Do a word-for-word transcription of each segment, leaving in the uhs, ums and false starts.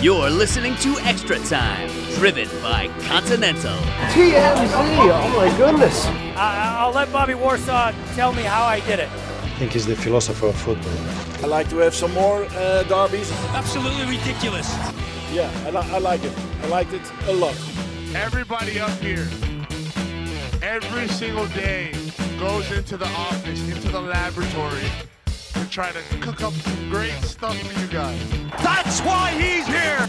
You're listening to Extra Time, driven by Continental. T M Z, oh my goodness. I, I'll let Bobby Warsaw tell me how I did it. I think he's the philosopher of football. I like to have some more uh, derbies. Absolutely ridiculous. Yeah, I, li- I like it. I liked it a lot. Everybody up here, every single day, goes into the office, into the laboratory, to try to cook up some great stuff for you guys. That's why he's here.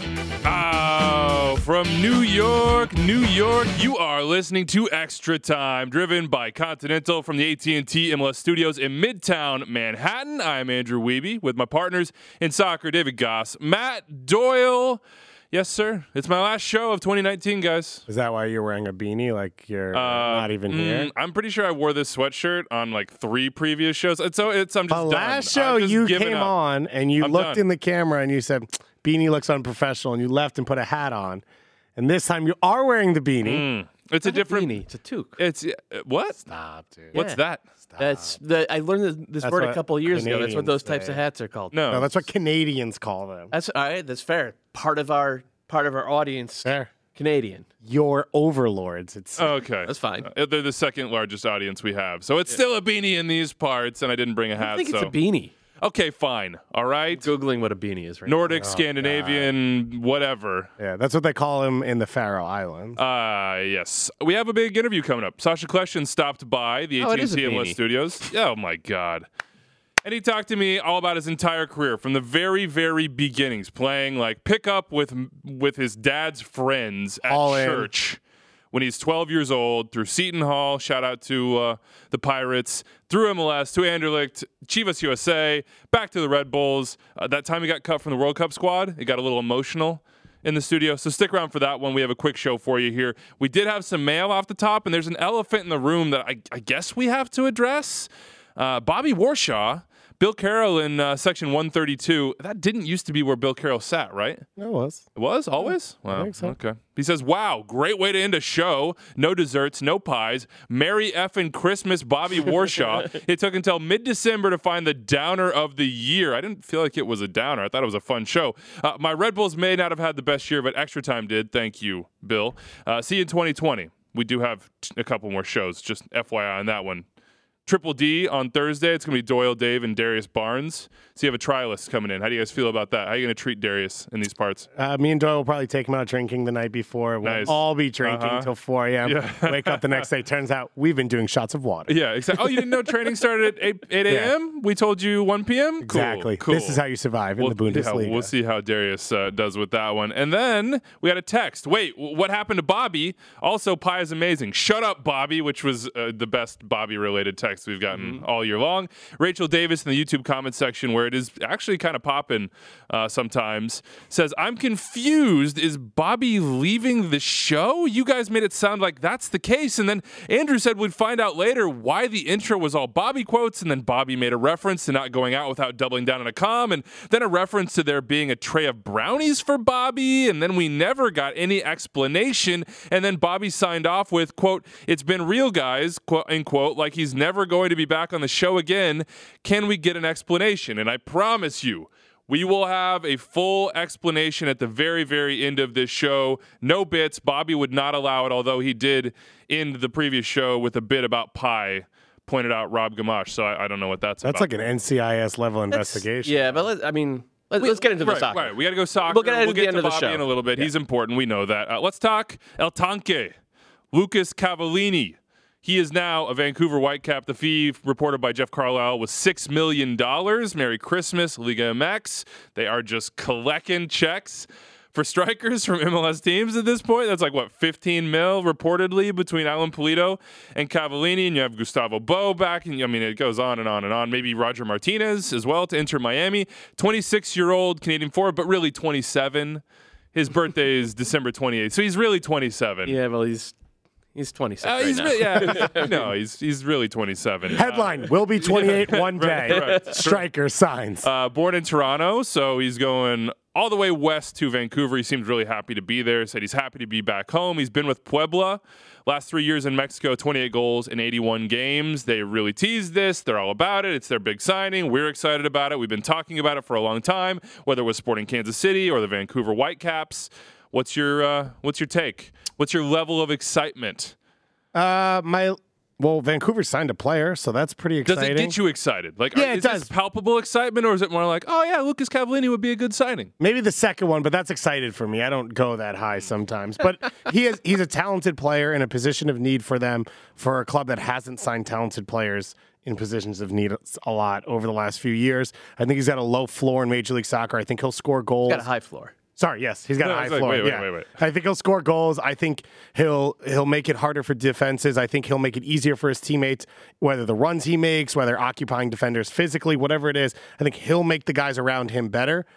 Oh, from New York, New York, you are listening to Extra Time, driven by Continental from the A T and T M L S studios in Midtown Manhattan. I'm Andrew Wiebe with my partners in soccer, David Goss, Matt Doyle. Yes, sir. It's my last show of twenty nineteen, guys. Is that why you're wearing a beanie? Like you're uh, not even mm, here? I'm pretty sure I wore this sweatshirt on like three previous shows. And so it's I'm just the done. last show just you giving came up. on and you I'm looked done. in the camera and you said, beanie looks unprofessional, and you left and put a hat on. And this time you are wearing the beanie. Mm, it's a different. beanie. It's a toque. It's uh, what? Stop, dude. What's Yeah. that? Stop. That's the. I learned this, this That's word a what couple years ago. That's what those Canadians types of say. hats are called. No, No, that's what Canadians call them. That's all right. That's fair. Part of our part of our audience, Fair. Canadian. Your overlords. It's Okay. That's fine. Uh, they're the second largest audience we have. So it's still a beanie in these parts, and I didn't bring a hat. I think so. it's a beanie. Okay, fine. All right. Googling what a beanie is right Nordic, Oh, Scandinavian, whatever. yeah, that's what they call him in the Faroe Islands. Uh, yes. We have a big interview coming up. Sasha Kleshin stopped by the Oh, it is a A T and T M L S beanie. studios. Oh, my God. And he talked to me all about his entire career from the very, very beginnings, playing like pickup with with his dad's friends at All in. church when he's twelve years old, through Seton Hall, shout out to uh, the Pirates, through M L S, to Anderlecht, Chivas U S A, back to the Red Bulls. Uh, that time he got cut from the World Cup squad, it got a little emotional in the studio. So stick around for that one. We have a quick show for you here. We did have some mail off the top, and there's an elephant in the room that I, I guess we have to address. Uh, Bobby Warshaw, Bill Carroll in uh, section one thirty-two. That didn't used to be where Bill Carroll sat, right? It was. It was always? I Wow. think so. Okay. He says, wow, great way to end a show. No desserts, no pies. Merry effing Christmas, Bobby Warshaw. It took until mid-December to find the downer of the year. I didn't feel like it was a downer. I thought it was a fun show. Uh, my Red Bulls may not have had the best year, but Extra Time did. Thank you, Bill. Uh, see you in twenty twenty. We do have t- a couple more shows. Just F Y I on that one. Triple D on Thursday. It's going to be Doyle, Dave, and Darius Barnes. So you have a trialist coming in. How do you guys feel about that? How are you going to treat Darius in these parts? Uh, me and Doyle will probably take him out drinking the night before. We'll Nice. all be drinking Uh-huh. till four a.m. Yeah. Wake up the next day. Turns out we've been doing shots of water. Yeah, exactly. Oh, you didn't know training started at eight a.m.? We told you one p.m.? Exactly. Cool. This is how you survive in We'll- the Bundesliga. Yeah, we'll see how Darius uh, does with that one. And then we had a text. Wait, w- what happened to Bobby? Also, pie is amazing. Shut up, Bobby, which was uh, the best Bobby-related text we've gotten Mm-hmm. all year long. Rachel Davis in the YouTube comment section, where it is actually kind of popping uh, sometimes, says, I'm confused. Is Bobby leaving the show? You guys made it sound like that's the case. And then Andrew said we'd find out later why the intro was all Bobby quotes. And then Bobby made a reference to not going out without doubling down on a com. And then a reference to there being a tray of brownies for Bobby. And then we never got any explanation. And then Bobby signed off with, quote, it's been real, guys, quote, end quote, like he's never going to be back on the show again. Can we get an explanation? And I promise you, we will have a full explanation at the very, very end of this show. No bits. Bobby would not allow it, although he did end the previous show with a bit about pie, pointed out Rob Gamache. So I, I don't know what that's, That's about. like an N C I S level investigation. Yeah, but let, I mean, let, let's get into the right, soccer. Right, we got to go soccer. We'll get into we'll the get end to of the Bobby show. in a little bit. He's important. We know that. Uh, let's talk El Tanque, Lucas Cavallini. He is now a Vancouver Whitecap. The fee reported by Jeff Carlisle was six million dollars. Merry Christmas, Liga M X. They are just collecting checks for strikers from M L S teams at this point. That's like, what, fifteen mil reportedly between Alan Pulido and Cavallini. And you have Gustavo Bo back. And I mean, it goes on and on and on. Maybe Roger Martinez as well to enter Miami. twenty-six-year-old Canadian forward, but really twenty-seven. His birthday is December twenty-eighth. So he's really twenty-seven. Yeah, well, he's He's twenty-six. Uh, right he's now. re- yeah, no, he's he's really twenty-seven. Headline: Will be twenty-eight one day. Right, right. Striker signs. Uh, born in Toronto, so he's going all the way west to Vancouver. He seems really happy to be there. Said he's happy to be back home. He's been with Puebla last three years in Mexico, twenty-eight goals in eighty-one games. They really teased this. They're all about it. It's their big signing. We're excited about it. We've been talking about it for a long time, whether it was Sporting Kansas City or the Vancouver Whitecaps. What's your uh, what's your take? What's your level of excitement? Uh, my well, Vancouver signed a player, so that's pretty Does exciting. it get you excited? Like, Yeah, are, it is does. this palpable excitement, or is it more like, oh yeah, Lucas Cavallini would be a good signing? Maybe the second one, but that's excited for me. I don't go that high sometimes. But he is he's a talented player in a position of need for them, for a club that hasn't signed talented players in positions of need a lot over the last few years. I think he's got a low floor in Major League Soccer. I think he'll score goals. Got a high floor. Sorry, yes, he's got No, a I high was like, floor. wait, wait, yeah. wait, wait. I think he'll score goals. I think he'll he'll make it harder for defenses. I think he'll make it easier for his teammates, whether the runs he makes, whether occupying defenders physically, whatever it is. I think he'll make the guys around him better.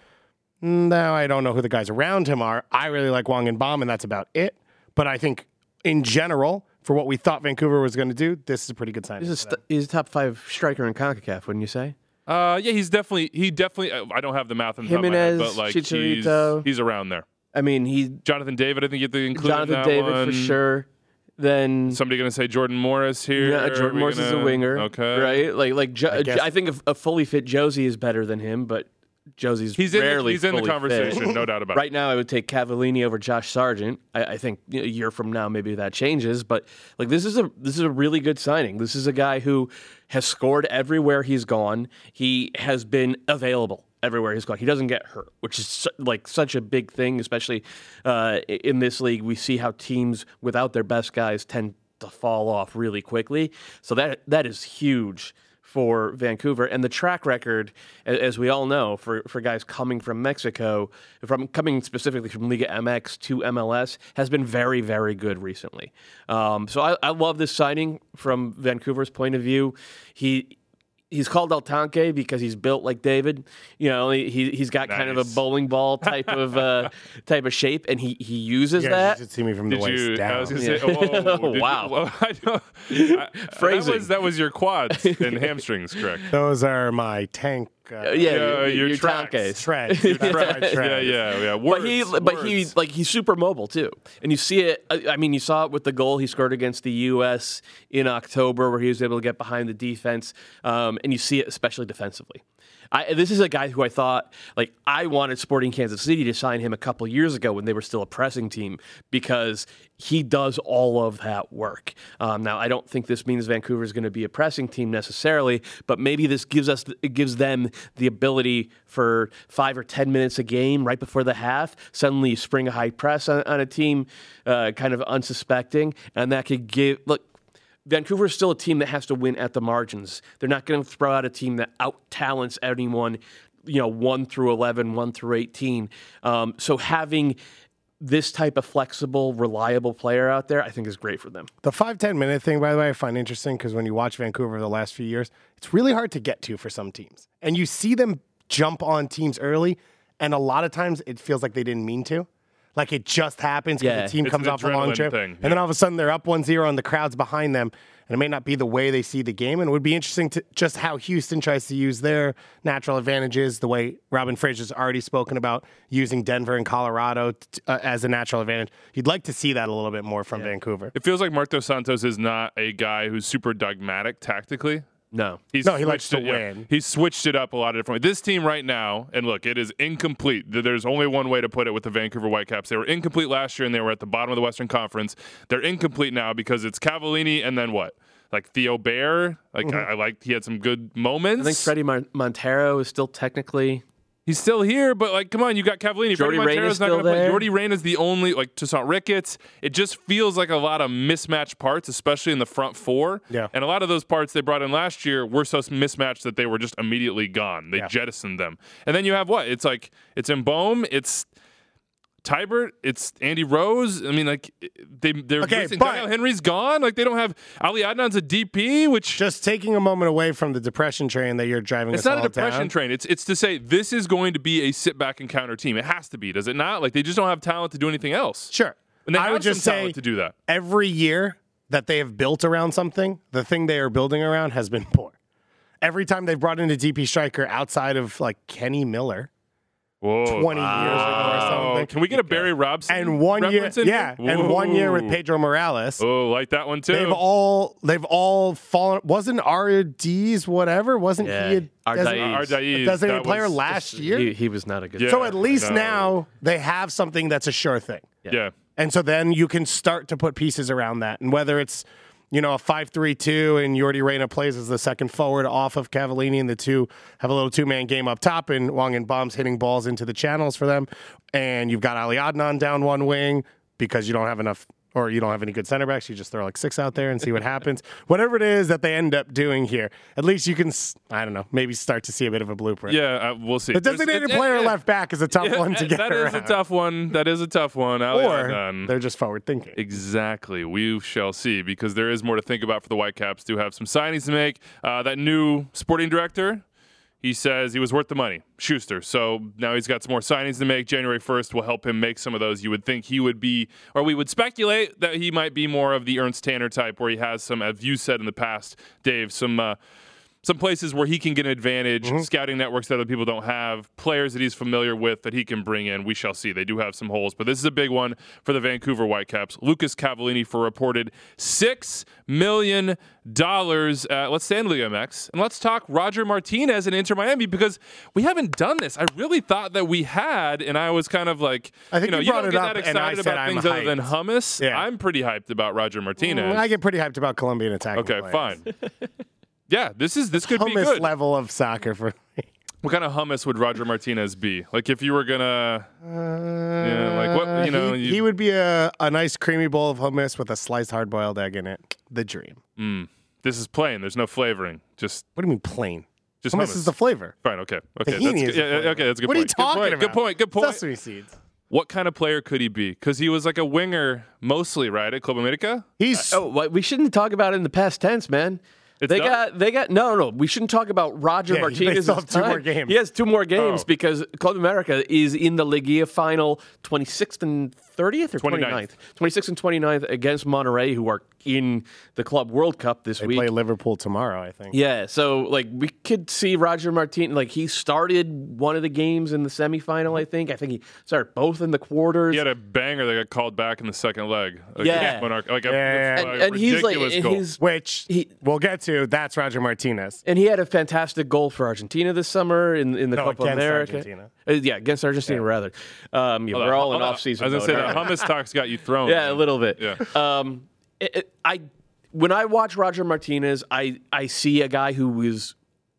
Now, I don't know who the guys around him are. I really like Wang and Baum, and that's about it. But I think in general, for what we thought Vancouver was going to do, this is a pretty good signing. He's a, st- he's a top five striker in CONCACAF, wouldn't you say? Uh, yeah, he's definitely he definitely. I don't have the math in the top of my head, Jimenez, but like he's, Chicharito. he's around there. I mean, he Jonathan David, I think you have to include Jonathan in that David one. for sure. Then Somebody going to say Jordan Morris here? yeah, Are Jordan we Morris is gonna- a winger, Okay, right? Like like jo- I I, guess- I think a, a fully fit Josie is better than him, but Josie's He's in. The, rarely he's in the fully conversation, fit. no doubt about Right now, I would take Cavallini over Josh Sargent. I, I think you know, a year from now, maybe that changes. But like this is a this is a really good signing. This is a guy who has scored everywhere he's gone. He has been available everywhere he's gone. He doesn't get hurt, which is su- like such a big thing, especially uh, in this league. We see how teams without their best guys tend to fall off really quickly. So that that is huge for Vancouver. And the track record, a- as we all know, for, for guys coming from Mexico, from coming specifically from Liga M X to M L S, has been very, very good recently. Um, so I, I love this signing from Vancouver's point of view. He He's called El Tanque because he's built like David. You know, he he's got kind of a Nice. bowling ball type of uh, type of shape, and he he uses Yeah, that. you should see me from the Did waist you? down. I was going to Yeah. say, whoa, did Wow. You, well, I know, I, Phrasing. That was, that was your quads and hamstrings, correct? Those are my tank. Uh, Uh, yeah, Yeah, your, your your tracks. Tanques. Treads. That's my Yeah, treads. yeah, yeah. Words, But he, but he, words. like he's super mobile too, and you see it. I I mean, you saw it with the goal he scored against the U S in October, where he was able to get behind the defense, um, and you see it especially defensively. I, this is a guy who I thought, like, I wanted Sporting Kansas City to sign him a couple years ago when they were still a pressing team because he does all of that work. Um, now, I don't think this means Vancouver is going to be a pressing team necessarily, but maybe this gives us, it gives them the ability for five or ten minutes a game right before the half. Suddenly, you spring a high press on, on a team, uh, kind of unsuspecting, and that could give look. Vancouver is still a team that has to win at the margins. They're not going to throw out a team that out-talents anyone, you know, one through eleven, one through eighteen. Um, so having this type of flexible, reliable player out there, I think is great for them. The five ten minute thing, by the way, I find interesting because when you watch Vancouver the last few years, it's really hard to get to for some teams. And you see them jump on teams early, and a lot of times it feels like they didn't mean to. Like it just happens because Yeah. the team It's comes an off a long adrenaline trip. thing, And yeah. then all of a sudden they're up one zero and the crowd's behind them. And it may not be the way they see the game. And it would be interesting to just how Houston tries to use their natural advantages, the way Robin Fraser's already spoken about using Denver and Colorado t- uh, as a natural advantage. You'd like to see that a little bit more from Vancouver. It feels like Marc Dos Santos is not a guy who's super dogmatic tactically. No. He's No, he likes switched to it, yeah. win. He's switched it up a lot of different ways. This team right now, and look, it is incomplete. There's only one way to put it with the Vancouver Whitecaps. They were incomplete last year, and they were at the bottom of the Western Conference. They're incomplete now because it's Cavallini and then what? Like Theo Bair. Like I, I liked he had some good moments. I think Freddie Mon- Montero is still technically. He's still here, but like, come on, you got Cavallini. Jordy Freddie Montero's Reyna's not still going to play. there. Jordy Reyna's the only, like, Toussaint Ricketts. It just feels like a lot of mismatched parts, especially in the front four. Yeah. And a lot of those parts they brought in last year were so mismatched that they were just immediately gone. They Yeah. jettisoned them. And then you have what? It's like, it's Mboum, it's Tybert, it's Andy Rose. I mean, like, they, they're Okay, missing. but- Daniel Henry's gone. Like, they don't have, Ali Adnan's a D P, which. Just taking a moment away from the depression train that you're driving It's us not a all depression down. train. It's it's to say this is going to be a sit back and counter team. It has to be, does it not? Like they just don't have talent to do anything else. Sure. And they I have would just some say talent to do that. every year that they have built around something, the thing they are building around has been poor. Every time they've brought in a D P striker outside of like Kenny Miller, Whoa. twenty wow. years ago or something. Can we get a Barry Robson? And one year, yeah, Whoa. and one year with Pedro Morales. Oh, like that one too. They've all they've all fallen. Wasn't Ardiz whatever? Wasn't yeah. he a Ardaiz, designated player last year? He, he was not a good. Yeah, so at least no. now they have something that's a sure thing. Yeah. yeah. And so then you can start to put pieces around that, and whether it's you know, a five three two, and Yordi Reyna plays as the second forward off of Cavallini, and the two have a little two-man game up top, and Wong and Bomb's hitting balls into the channels for them. And you've got Ali Adnan down one wing because you don't have enough, or you don't have any good center backs. You just throw like six out there and see what happens. Whatever it is that they end up doing here, at least you can, I don't know, maybe start to see a bit of a blueprint. Yeah, uh, we'll see. The designated player it, it, left back is a tough yeah, one to get That around. is a tough one. That is a tough one. Ali or Adnan. they're just forward thinking. Exactly. We shall see, because there is more to think about for the Whitecaps. Do have some signings to make. Uh, that new sporting director, he says he was worth the money, Schuster. So now he's got some more signings to make. January first will help him make some of those. You would think he would be, or we would speculate that he might be more of the Ernst Tanner type, where he has some, as you said in the past, Dave, some uh, some places where he can get an advantage, mm-hmm. scouting networks that other people don't have, players that he's familiar with that he can bring in. We shall see. They do have some holes, but this is a big one for the Vancouver Whitecaps. Lucas Cavallini for reported six million dollars. Uh, let's stay in Liga M X, and let's talk Roger Martinez and Inter Miami, because we haven't done this. I really thought that we had, and I was kind of like, I think you know, you, you brought don't it get up, that and I excited said about I'm things hyped. other than hummus. Yeah. I'm pretty hyped about Roger Martinez. I get pretty hyped about Colombian attacking Okay, players. fine. Yeah, this is this could Hummus be good. level of soccer for me. What kind of hummus would Roger Martinez be? Like if you were gonna, uh, yeah, like what you know, he, you, he would be a, a nice creamy bowl of hummus with a sliced hard boiled egg in it. The dream. Mm, this is plain. There's no flavoring. Just what do you mean plain? Just hummus, hummus is the flavor. Fine. Okay. Okay. Tahini That's, is yeah, the flavor. okay. That's a good what point. What are you talking good point, about? Good point. Good point. Sesame seeds. What kind of player could he be? Because he was like a winger mostly, right, at Club America. He's uh, oh, we shouldn't talk about it in the past tense, man. It's they done? got they got no no. We shouldn't talk about Roger Yeah, Martinez. they still have two more games. He has two more games Oh. because Club America is in the Liga final twenty-sixth and thirtieth or twenty-ninth. twenty-ninth. twenty-sixth and twenty-ninth against Monterrey, who are in the Club World Cup this they week. play Liverpool tomorrow, I think. Yeah, so like we could see Roger Martinez, like he started one of the games in the semifinal, I think. I think he started both in the quarters. He had a banger that got called back in the second leg. Like, Yeah. Monarch, like a, Yeah. a and, and he's like ridiculous and goal. he's Which He- we'll get to. That's Roger Martinez. And he had a fantastic goal for Argentina this summer in, in the No, Copa against America. Argentina. Uh, yeah, against Argentina, rather. Um, yeah, Hold we're on, all in hold on. off-season I was mode. gonna say that hummus talk's got you thrown. Yeah, a little bit. Yeah. Um, it, it, I when I watch Roger Martinez, I I see a guy who is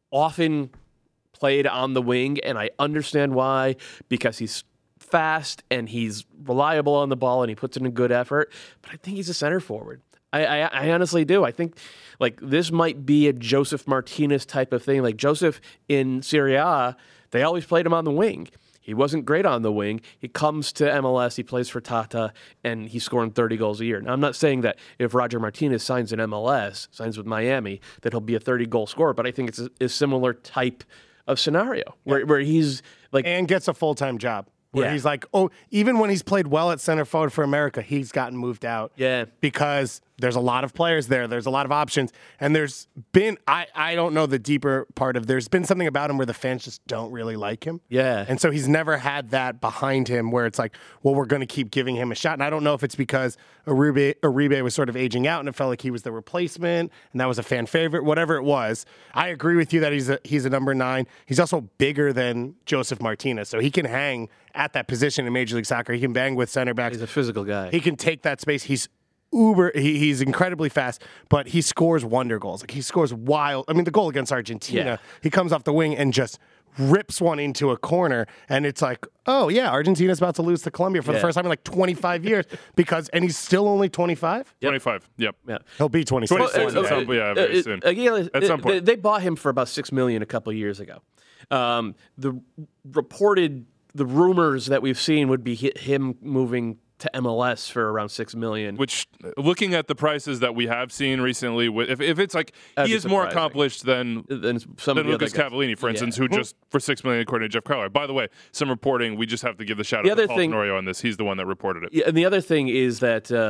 often played on the wing, and I understand why, because he's fast and he's reliable on the ball and he puts in a good effort. But I think he's a center forward. I, I, I honestly do. I think like this might be a Joseph Martinez type of thing. Like Joseph in Serie A, they always played him on the wing. He wasn't great on the wing. He comes to M L S, he plays for Tata, and he's scoring thirty goals a year. Now, I'm not saying that if Roger Martinez signs in M L S, signs with Miami, that he'll be a thirty-goal scorer, but I think it's a, a similar type of scenario where, where he's like... And gets a full-time job. Where Yeah. he's like, oh, even when he's played well at center forward for America, he's gotten moved out. Yeah. Because there's a lot of players there. There's a lot of options. And there's been, I, I don't know the deeper part of, there's been something about him where the fans just don't really like him. Yeah. And so he's never had that behind him where it's like, well, we're going to keep giving him a shot. And I don't know if it's because Uribe, Uribe was sort of aging out and it felt like he was the replacement and that was a fan favorite, whatever it was. I agree with you that he's a, he's a number nine. He's also bigger than Joseph Martinez. So he can hang at that position in Major League Soccer. He can bang with center backs. He's a physical guy. He can take that space. He's uber. He, he's incredibly fast, but he scores wonder goals. Like he scores wild. I mean, the goal against Argentina, Yeah. he comes off the wing and just rips one into a corner, and it's like, oh yeah, Argentina's about to lose to Colombia for the Yeah. first time in like twenty-five years because, and he's still only twenty-five. twenty-five. Yep. Yeah. He'll be twenty-six. twenty-six Well, at some- yeah, uh, very uh, soon. Again, At some uh, point. They, they bought him for about six million dollars a couple of years ago. Um, the reported, the rumors that we've seen would be hi- him moving to M L S for around six million dollars. Which, looking at the prices that we have seen recently, with- if, if it's like That'd he be is more surprising. accomplished than Than some than of the Lucas other guys. Cavallini, for Yeah. instance, who just for six million according to Jeff Carlisle. By the way, some reporting. We just have to give the shout The out to other Paul thing- Tenorio on this. He's the one that reported it. Yeah, and the other thing is that um,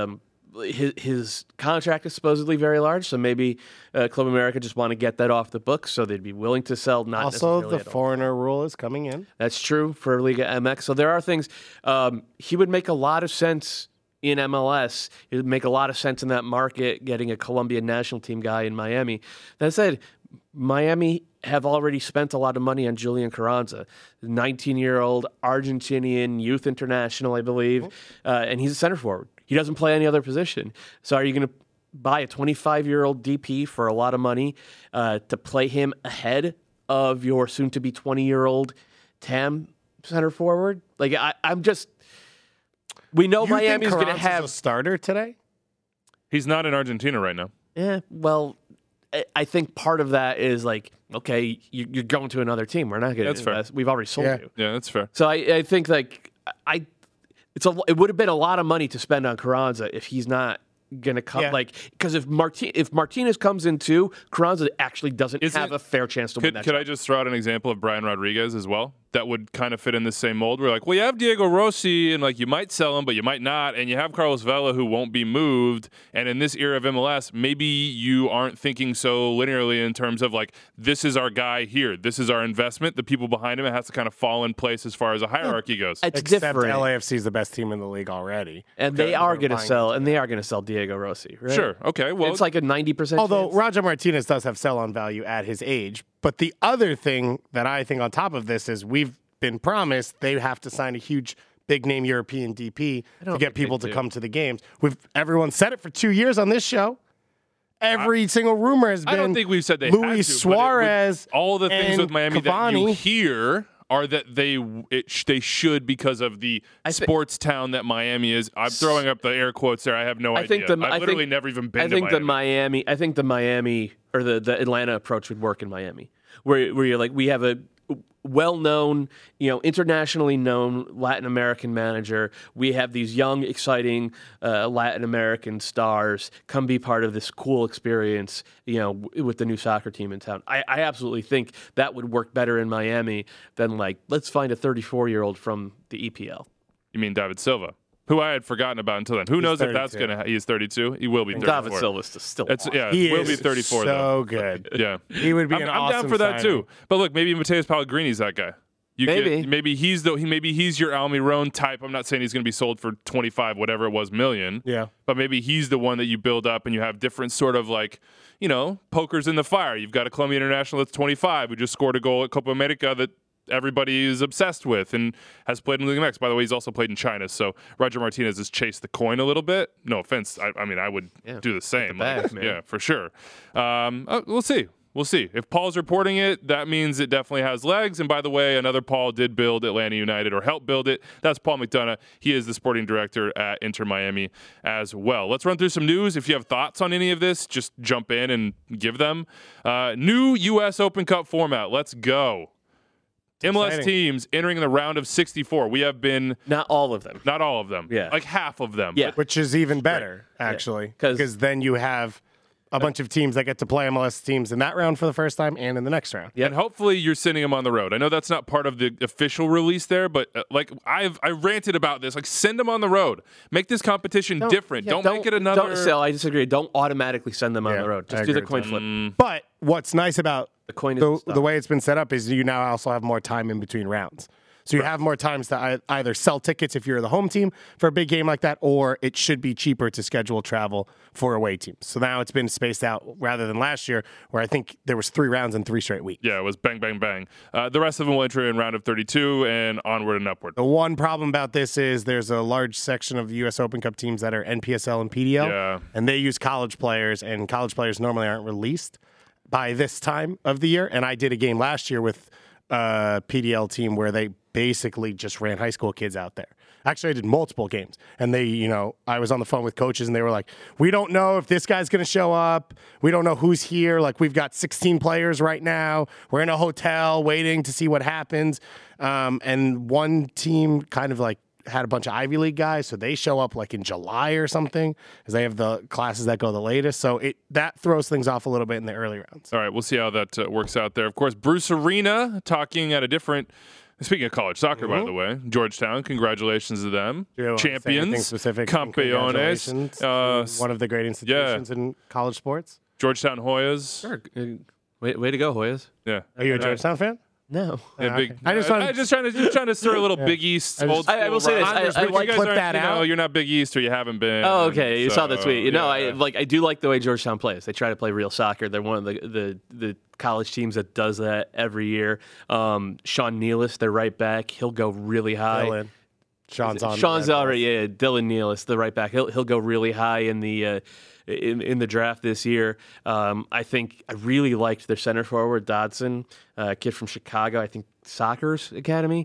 his, his contract is supposedly very large, so maybe uh, Club America just want to get that off the books, so they'd be willing to sell. Not Also, necessarily the at all. foreigner rule is coming in. That's true for Liga M X. So there are things. Um, he would make a lot of sense in M L S. It would make a lot of sense in that market, getting a Colombian national team guy in Miami. That said, Miami have already spent a lot of money on Julian Carranza, nineteen-year-old Argentinian youth international, I believe, uh, and he's a center forward. He doesn't play any other position. So are you going to buy a twenty-five-year-old D P for a lot of money uh, to play him ahead of your soon-to-be twenty-year-old Tam center forward? Like, I, I'm just... We know You Miami's think going to Carranza's have... a starter today? He's not in Argentina right now. Yeah, well... I- I think part of that is like, okay, you- you're going to another team. We're not going That's to fair. invest. We've already sold Yeah. you. Yeah, that's fair. So I, I think like I, it's a it would have been a lot of money to spend on Carranza if he's not going to come. Yeah. Like because if Martin if Martinez comes in too, Carranza actually doesn't Is have it- a fair chance to win Could, that. could job. I just throw out an example of Brian Rodriguez as well? That would kind of fit in the same mold. We're like, well, you have Diego Rossi, and like you might sell him, but you might not, and you have Carlos Vela who won't be moved. And in this era of M L S, maybe you aren't thinking so linearly in terms of like, this is our guy here, this is our investment. The people behind him, it has to kind of fall in place as far as a hierarchy goes. It's Except different, L A F C is the best team in the league already. and they Okay. are They're going to buying sell, into and they are going to sell Diego Rossi. Right? Sure. Okay. Well, It's like a ninety percent. Although chance. Roger Martinez does have sell-on value at his age. But the other thing that I think on top of this is we've been promised they have to sign a huge big-name European D P to don't get think they people to do. come to the games. We've everyone said it for two years on this show. Every single rumor has been I don't think we've said they Luis had to, but it would- Suarez. all the things and with Miami that you Cavani. hear are that they it, sh- they should because of the I thi- sports town that Miami is. I'm throwing up the air quotes there. I have no I idea. think the I've I literally think, never even been I to think Miami. the Miami. I think the Miami or the, the Atlanta approach would work in Miami, where where you're like we have a well-known, you know, internationally known Latin American manager. We have these young, exciting uh, Latin American stars come be part of this cool experience, you know, w- with the new soccer team in town. I, I absolutely think that would work better in Miami than like let's find a thirty-four-year-old from the E P L. You mean David Silva, who I had forgotten about until then. Who knows if that's thirty-two. going to? He's thirty-two. He will be thirty-four. David Silva's still. It's, yeah, He will is be thirty-four so though. good. Yeah, He would be I'm, an I'm awesome down for that signing. too. But look, maybe Mateus Pellegrini's that guy. You Maybe. Get, maybe he's the he maybe he's your Almiron type. I'm not saying he's going to be sold for twenty-five, whatever it was, million. Yeah. But maybe he's the one that you build up, and you have different sort of like, you know, pokers in the fire. You've got a Colombian international that's twenty-five who just scored a goal at Copa America that everybody is obsessed with and has played in Liga M X. By the way, he's also played in China. So Roger Martinez has chased the coin a little bit. No offense. I, I mean, I would Yeah, do the same. the bag, Like, man. yeah, for sure. Um, uh, we'll see. We'll see. If Paul's reporting it, that means it definitely has legs. And by the way, another Paul did build Atlanta United or help build it. That's Paul McDonough. He is the sporting director at Inter Miami as well. Let's run through some news. If you have thoughts on any of this, just jump in and give them. Uh, new U S Open Cup format. Let's go. M L S exciting. teams entering the round of sixty-four. We have been, Not all of them. not all of them, Yeah. like half of them. Yeah. Which is even better, actually. 'Cause- Because then you have a bunch of teams that get to play M L S teams in that round for the first time and in the next round. Yep. And hopefully you're sending them on the road. I know that's not part of the official release there, but uh, like I've I ranted about this. Like send them on the road. Make this competition different. Yeah, don't, make it another. Don't, so I disagree. Don't automatically send them on Yeah, the road. I Just do the agree coin with flip. But what's nice about The coin is the, stuff. the way it's been set up is you now also have more time in between rounds. So you have more times to ei- either sell tickets if you're the home team for a big game like that, or it should be cheaper to schedule travel for away teams. So now it's been spaced out rather than last year, where I think there was three rounds in three straight weeks. Yeah, it was bang, bang, bang. Uh, the rest of them will enter in round of thirty-two and onward and upward. The one problem about this is there's a large section of the U S Open Cup teams that are N P S L and P D L, Yeah. and they use college players, and college players normally aren't released by this time of the year. And I did a game last year with a P D L team where they basically just ran high school kids out there. Actually, I did multiple games, and they, you know, I was on the phone with coaches, and they were like, "We don't know if this guy's going to show up. We don't know who's here. Like, we've got sixteen players right now. We're in a hotel waiting to see what happens." Um, and one team kind of like had a bunch of Ivy League guys, so they show up like in July or something, because they have the classes that go the latest. So it that throws things off a little bit in the early rounds. All right, we'll see how that uh, works out there. Of course, Bruce Arena talking at a different Speaking of college soccer, Mm-hmm. by the way, Georgetown, congratulations to them. Do you want to say anything Champions, specific? campeones. Congratulations Uh, to one of the great institutions in college sports. Georgetown Hoyas. Sure. Uh, Way, way to go, Hoyas. Yeah. Are you a Georgetown fan? No. Yeah, Ah, big, okay. I just I, wanted- I just trying to just trying to stir a little Big East. I just- old school I- I will say this, rivalry. I- I But like- you guys clip aren't, that you know, out. You're not Big East or you haven't been. Oh, okay. You saw the So, tweet. You know, I yeah. like. I do like the way Georgetown plays. They try to play real soccer. They're one of the the, the college teams that does that every year. Um, Sean Nealis, their right back, he'll go really high. Dylan. Sean's on. Sean's the Red already yeah. Dylan Nealis, the right back. He'll he'll go really high in the uh, in in the draft this year. Um, I think I really liked their center forward Dodson, uh, kid from Chicago. I think Soccer's Academy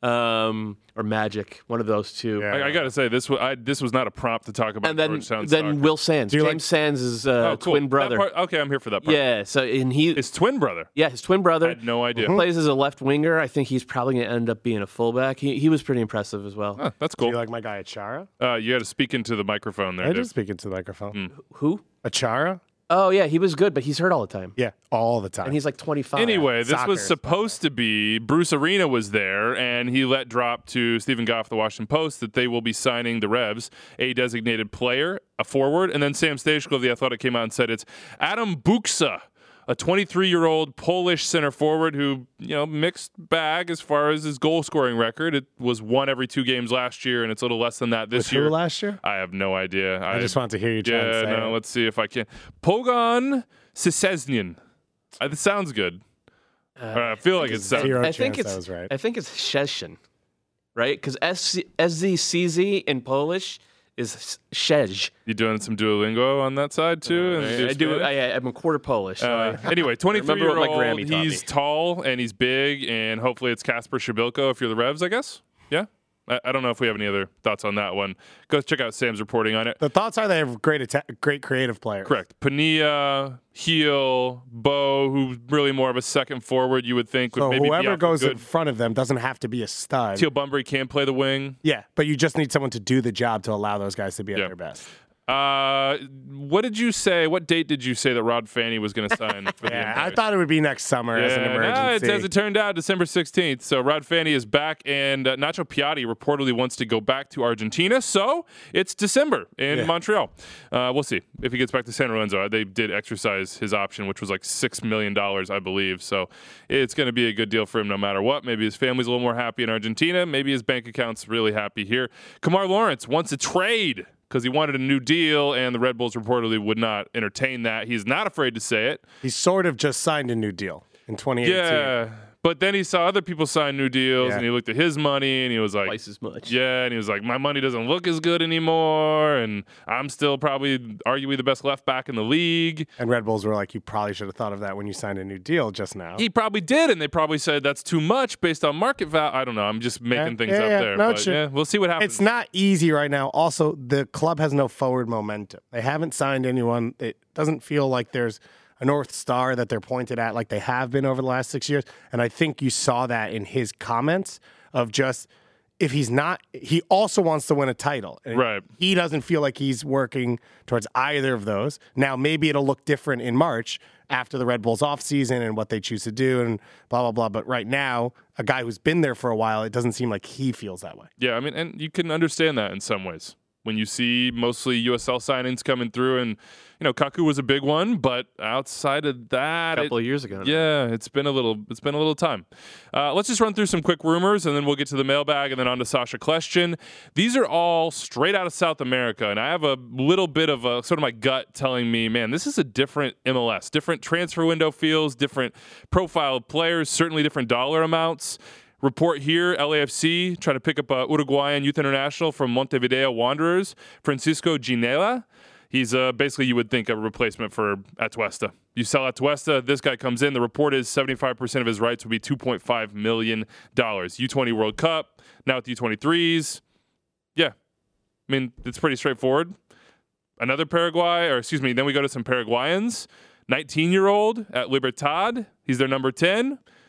um, or Magic, one of those two. Yeah. I, I got to say this was I, this was not a prompt to talk about And then Georgetown then soccer. Will Sands, Do you James like- Sands is uh, Oh, cool. twin That brother. part- okay, I'm here for that part. Yeah, so and he His twin brother. yeah his twin brother. I had no idea. Plays as a left winger. I think he's probably going to end up being a fullback. He he was pretty impressive as well. Huh, that's Do you cool. like my guy Achara? Uh, you got to speak into the microphone there. I dude. just speak into the microphone. Mm. Who? Achara? Oh yeah, he was good, but he's hurt all the time, Yeah, all the time. and he's like twenty-five. Anyway, this Soccer was is supposed to be Bruce Arena was there, and he let drop to Stephen Goff, the Washington Post, that they will be signing the Revs, a designated player, a forward, and then Sam Stejko of the Athletic came out and said it's Adam Buksa, a twenty-three-year-old Polish center forward who, you know, mixed bag as far as his goal scoring record. It was one every two games last year, and it's a little less than that this With year. who last year? I have no idea. I just want to hear you try Yeah, and say no, it. let's see if I can. Pogon Siseznian. Uh, That sounds good. Uh, I feel like it sounds. Zero I think chance it's that was right. I think it's Szczecin, right? Because S Z C Z in Polish is Szej. You doing some Duolingo on that side too? And I do. Spanish? I, I'm a quarter Polish. So Uh, I, anyway, twenty-three remember year what my Grammy old. taught He's me. tall and he's big, and hopefully it's Kasper Shabilko if you're the Revs, I guess. Yeah. I, I don't know if we have any other thoughts on that one. Go check out Sam's reporting on it. The thoughts are they have great, atta- great creative players. Correct. Pania, Heel, Bo, who's really more of a second forward, you would think would So maybe be whoever off a goes good. in front of them doesn't have to be a stud. Teal Bunbury can play the wing. Yeah, but you just need someone to do the job to allow those guys to be at Yeah. their best. Uh, what did you say? What date did you say that Rod Fanny was going to sign for the Yeah, N B A? I thought it would be next summer as an Yeah, emergency. no, it's, as it turned out, December sixteenth. So Rod Fanny is back, and uh, Nacho Piatti reportedly wants to go back to Argentina. So it's December in Yeah. Montreal. Uh, we'll see if he gets back to San Lorenzo. They did exercise his option, which was like six million dollars, I believe. So it's going to be a good deal for him no matter what. Maybe his family's a little more happy in Argentina. Maybe his bank account's really happy here. Kamar Lawrence wants a trade because he wanted a new deal, and the Red Bulls reportedly would not entertain that. He's not afraid to say it. He sort of just signed a new deal in twenty eighteen. Yeah, but then he saw other people sign new deals, Yeah. and he looked at his money, and he was like, twice as much. yeah, and he was like, my money doesn't look as good anymore, and I'm still probably arguably the best left back in the league. And Red Bulls were like, you probably should have thought of that when you signed a new deal just now. He probably did, and they probably said that's too much based on market value. I don't know. I'm just making Yeah, things yeah, up yeah. there. No, but it's true. yeah, we'll see what happens. It's not easy right now. Also, the club has no forward momentum. They haven't signed anyone. It doesn't feel like there's a North Star that they're pointed at like they have been over the last six years. And I think you saw that in his comments of just if he's not, he also wants to win a title. And Right. he doesn't feel like he's working towards either of those. Now, maybe it'll look different in March after the Red Bulls offseason and what they choose to do and blah, blah, blah. But right now, a guy who's been there for a while, it doesn't seem like he feels that way. Yeah, I mean, and you can understand that in some ways. When you see mostly U S L signings coming through, and you know Kaku was a big one, but outside of that, A couple it- of years ago. now. yeah, it's been a little, it's been a little time. Uh, let's just run through some quick rumors, and then we'll get to the mailbag, and then on to Sasha Question. These are all straight out of South America, and I have a little bit of a sort of my gut telling me, man, this is a different M L S, different transfer window feels, different profile of players, certainly different dollar amounts. Report here, L A F C trying to pick up a Uruguayan youth international from Montevideo Wanderers, Francisco Ginela. He's uh, basically, you would think, a replacement for Atuesta. You sell Atuesta, this guy comes in. The report is seventy-five percent of his rights will be two point five million dollars. U twenty World Cup, now with the U twenty-threes. Yeah, I mean, it's pretty straightforward. Another Paraguay, or excuse me, then we go to some Paraguayans. nineteen-year-old at Libertad. He's their number ten.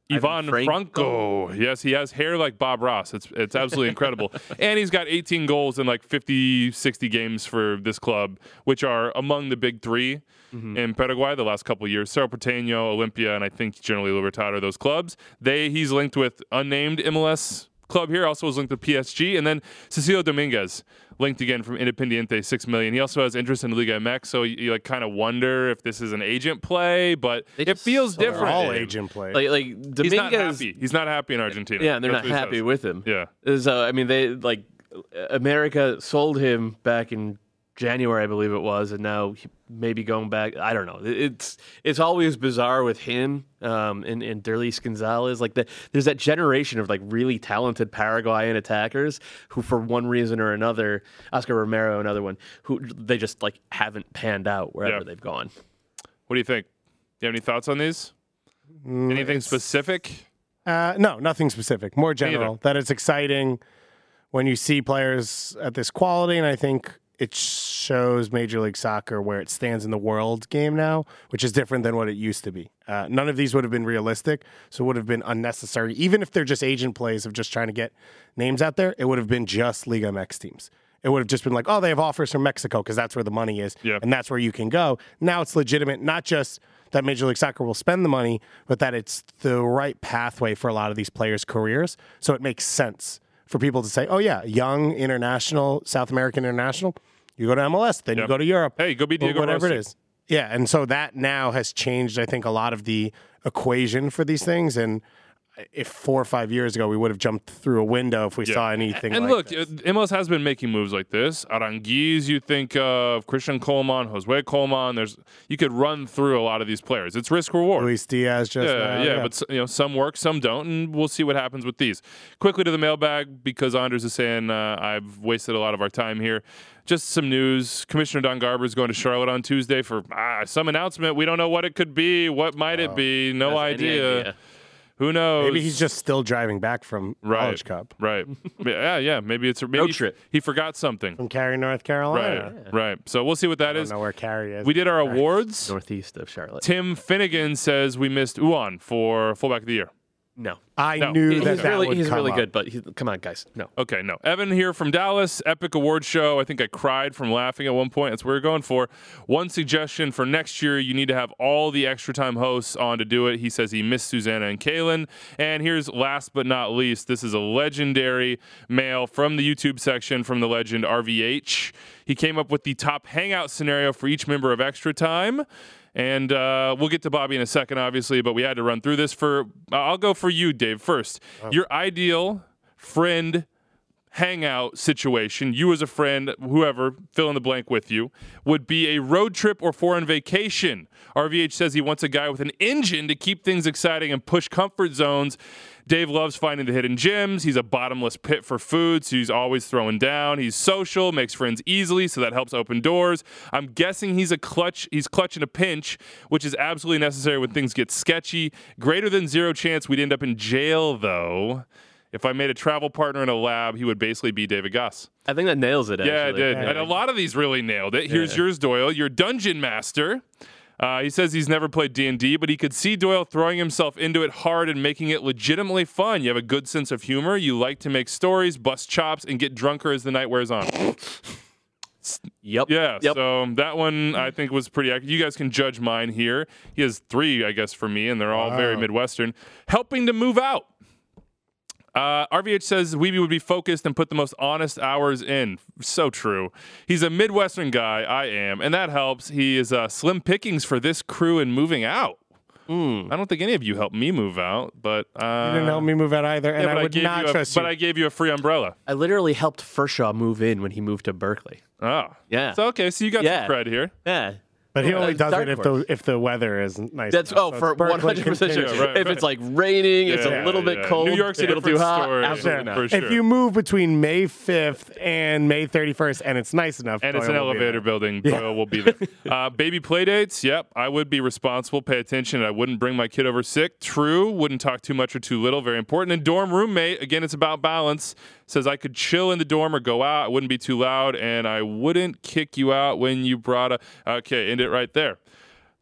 Ivan Franco. Yes, he has hair like Bob Ross. It's it's absolutely incredible. And he's got eighteen goals in like fifty, sixty games for this club, which are among the big three mm-hmm. in Paraguay the last couple of years. Cerro Porteño, Olympia, and I think generally Libertad are those clubs. They He's linked with unnamed M L S club here, also was linked to P S G. And then Cecilio Dominguez, linked again from Independiente, six million dollars. He also has interest in Liga M X, so you, you like kind of wonder if this is an agent play, but they it feels different. All agent play. Like, like Dominguez, he's not happy. He's not happy in Argentina. Yeah, and they're That's not happy with him. Yeah. So I mean, they like America sold him back in January, I believe it was, and now he maybe going back. I don't know. It's it's always bizarre with him um, and, and Derlis Gonzalez. Like the, there's that generation of like really talented Paraguayan attackers who, for one reason or another, Oscar Romero, another one, who they just like haven't panned out wherever yeah. they've gone. What do you think? Do you have any thoughts on these? Mm, Anything specific? Uh, no, nothing specific. More general. That it's exciting when you see players at this quality, and I think it shows Major League Soccer where it stands in the world game now, which is different than what it used to be. Uh, none of these would have been realistic, so it would have been unnecessary. Even if they're just agent plays of just trying to get names out there, it would have been just Liga M X teams. It would have just been like, oh, they have offers from Mexico because that's where the money is, yeah. and that's where you can go. Now it's legitimate, not just that Major League Soccer will spend the money, but that it's the right pathway for a lot of these players' careers, so it makes sense for people to say, oh, yeah, young, international, South American international, you go to M L S, then yep. you go to Europe. Hey, go be Diego whatever Rossi. it is. Yeah, and so that now has changed, I think, a lot of the equation for these things. And if four or five years ago we would have jumped through a window if we yeah. saw anything and like look, this. M L S has been making moves like this. Aranguiz, you think of Christian Coleman, Josue Coleman. There's you could run through a lot of these players. It's risk reward. Luis Diaz just yeah, now, yeah, yeah. but you know some work, some don't, and we'll see what happens with these. Quickly to the mailbag because Anders is saying uh, I've wasted a lot of our time here. Just some news. Commissioner Don Garber is going to Charlotte on Tuesday for ah, some announcement. We don't know what it could be. What might oh, it be? No idea. idea. Who knows? Maybe he's just still driving back from right, College Cup. Right. yeah, yeah. Maybe it's a maybe road trip. He, he forgot something. From Cary, North Carolina. Right, yeah. right. So we'll see what that I don't is. know where Cary is. We did our awards. Northeast of Charlotte. Tim Finnegan says we missed Uwan for fullback of the year. No. I no. knew He, that he's that really would he's come really up. good, but he, come on, guys. No. Okay, no. Evan here from Dallas, epic award show. I think I cried from laughing at one point. That's what we're going for. One suggestion for next year, you need to have all the extra time hosts on to do it. He says he missed Susanna and Kaylin. And here's last but not least, this is a legendary mail from the YouTube section from the legend R V H. He came up with the top hangout scenario for each member of Extra Time. And uh, we'll get to Bobby in a second, obviously, but we had to run through this. For I'll go for you, Dave, first. Oh. Your ideal friend hangout situation, you as a friend, whoever, fill in the blank with you, would be a road trip or foreign vacation. R V H says he wants a guy with an engine to keep things exciting and push comfort zones. Dave loves finding the hidden gems. He's a bottomless pit for food, so he's always throwing down. He's social, makes friends easily, so that helps open doors. I'm guessing he's a clutch. He's clutch in a pinch, which is absolutely necessary when things get sketchy. Greater than zero chance we'd end up in jail, though. If I made a travel partner in a lab, he would basically be David Goss. I think that nails it, actually. Yeah, it did. Yeah. And a lot of these really nailed it. Here's yeah. yours, Doyle. Your dungeon master. Uh, he says he's never played D and D, but he could see Doyle throwing himself into it hard and making it legitimately fun. You have a good sense of humor. You like to make stories, bust chops, and get drunker as the night wears on. Yep. Yeah, yep. so that one I think was pretty accurate. You guys can judge mine here. He has three, I guess, for me, and they're all wow. very Midwestern. Helping to move out. Uh, R V H says Weeby would be focused and put the most honest hours in. So true. He's a Midwestern guy. I am. And that helps. He is uh, slim pickings for this crew in moving out. Mm. I don't think any of you helped me move out, but... Uh, you didn't help me move out either, and yeah, I would I not you trust a, you. But I gave you a free umbrella. I literally helped Furshaw move in when he moved to Berkeley. Oh. Yeah. So, okay, so you got yeah. some cred here. Yeah. But he Well, only uh, does dark it if horse. the if the weather is nice. That's enough. oh So for it's Berkeley one hundred percent sure. contingent. Right, if right. it's like raining, it's Yeah, a little bit yeah. cold, New York's a a little too different hot. story. Absolutely Yeah. not. For If sure. you move between May fifth and May thirty-first, and it's nice enough, And it's Doyle an will be elevator there. building. Yeah. Doyle will be there. uh, baby play dates. Yep. I would be responsible. Pay attention. I wouldn't bring my kid over sick. True. Wouldn't talk too much or too little. Very important. And dorm roommate. Again, it's about balance. Says I could chill in the dorm or go out. I wouldn't be too loud. And I wouldn't kick you out when you brought a. Okay. End it right there.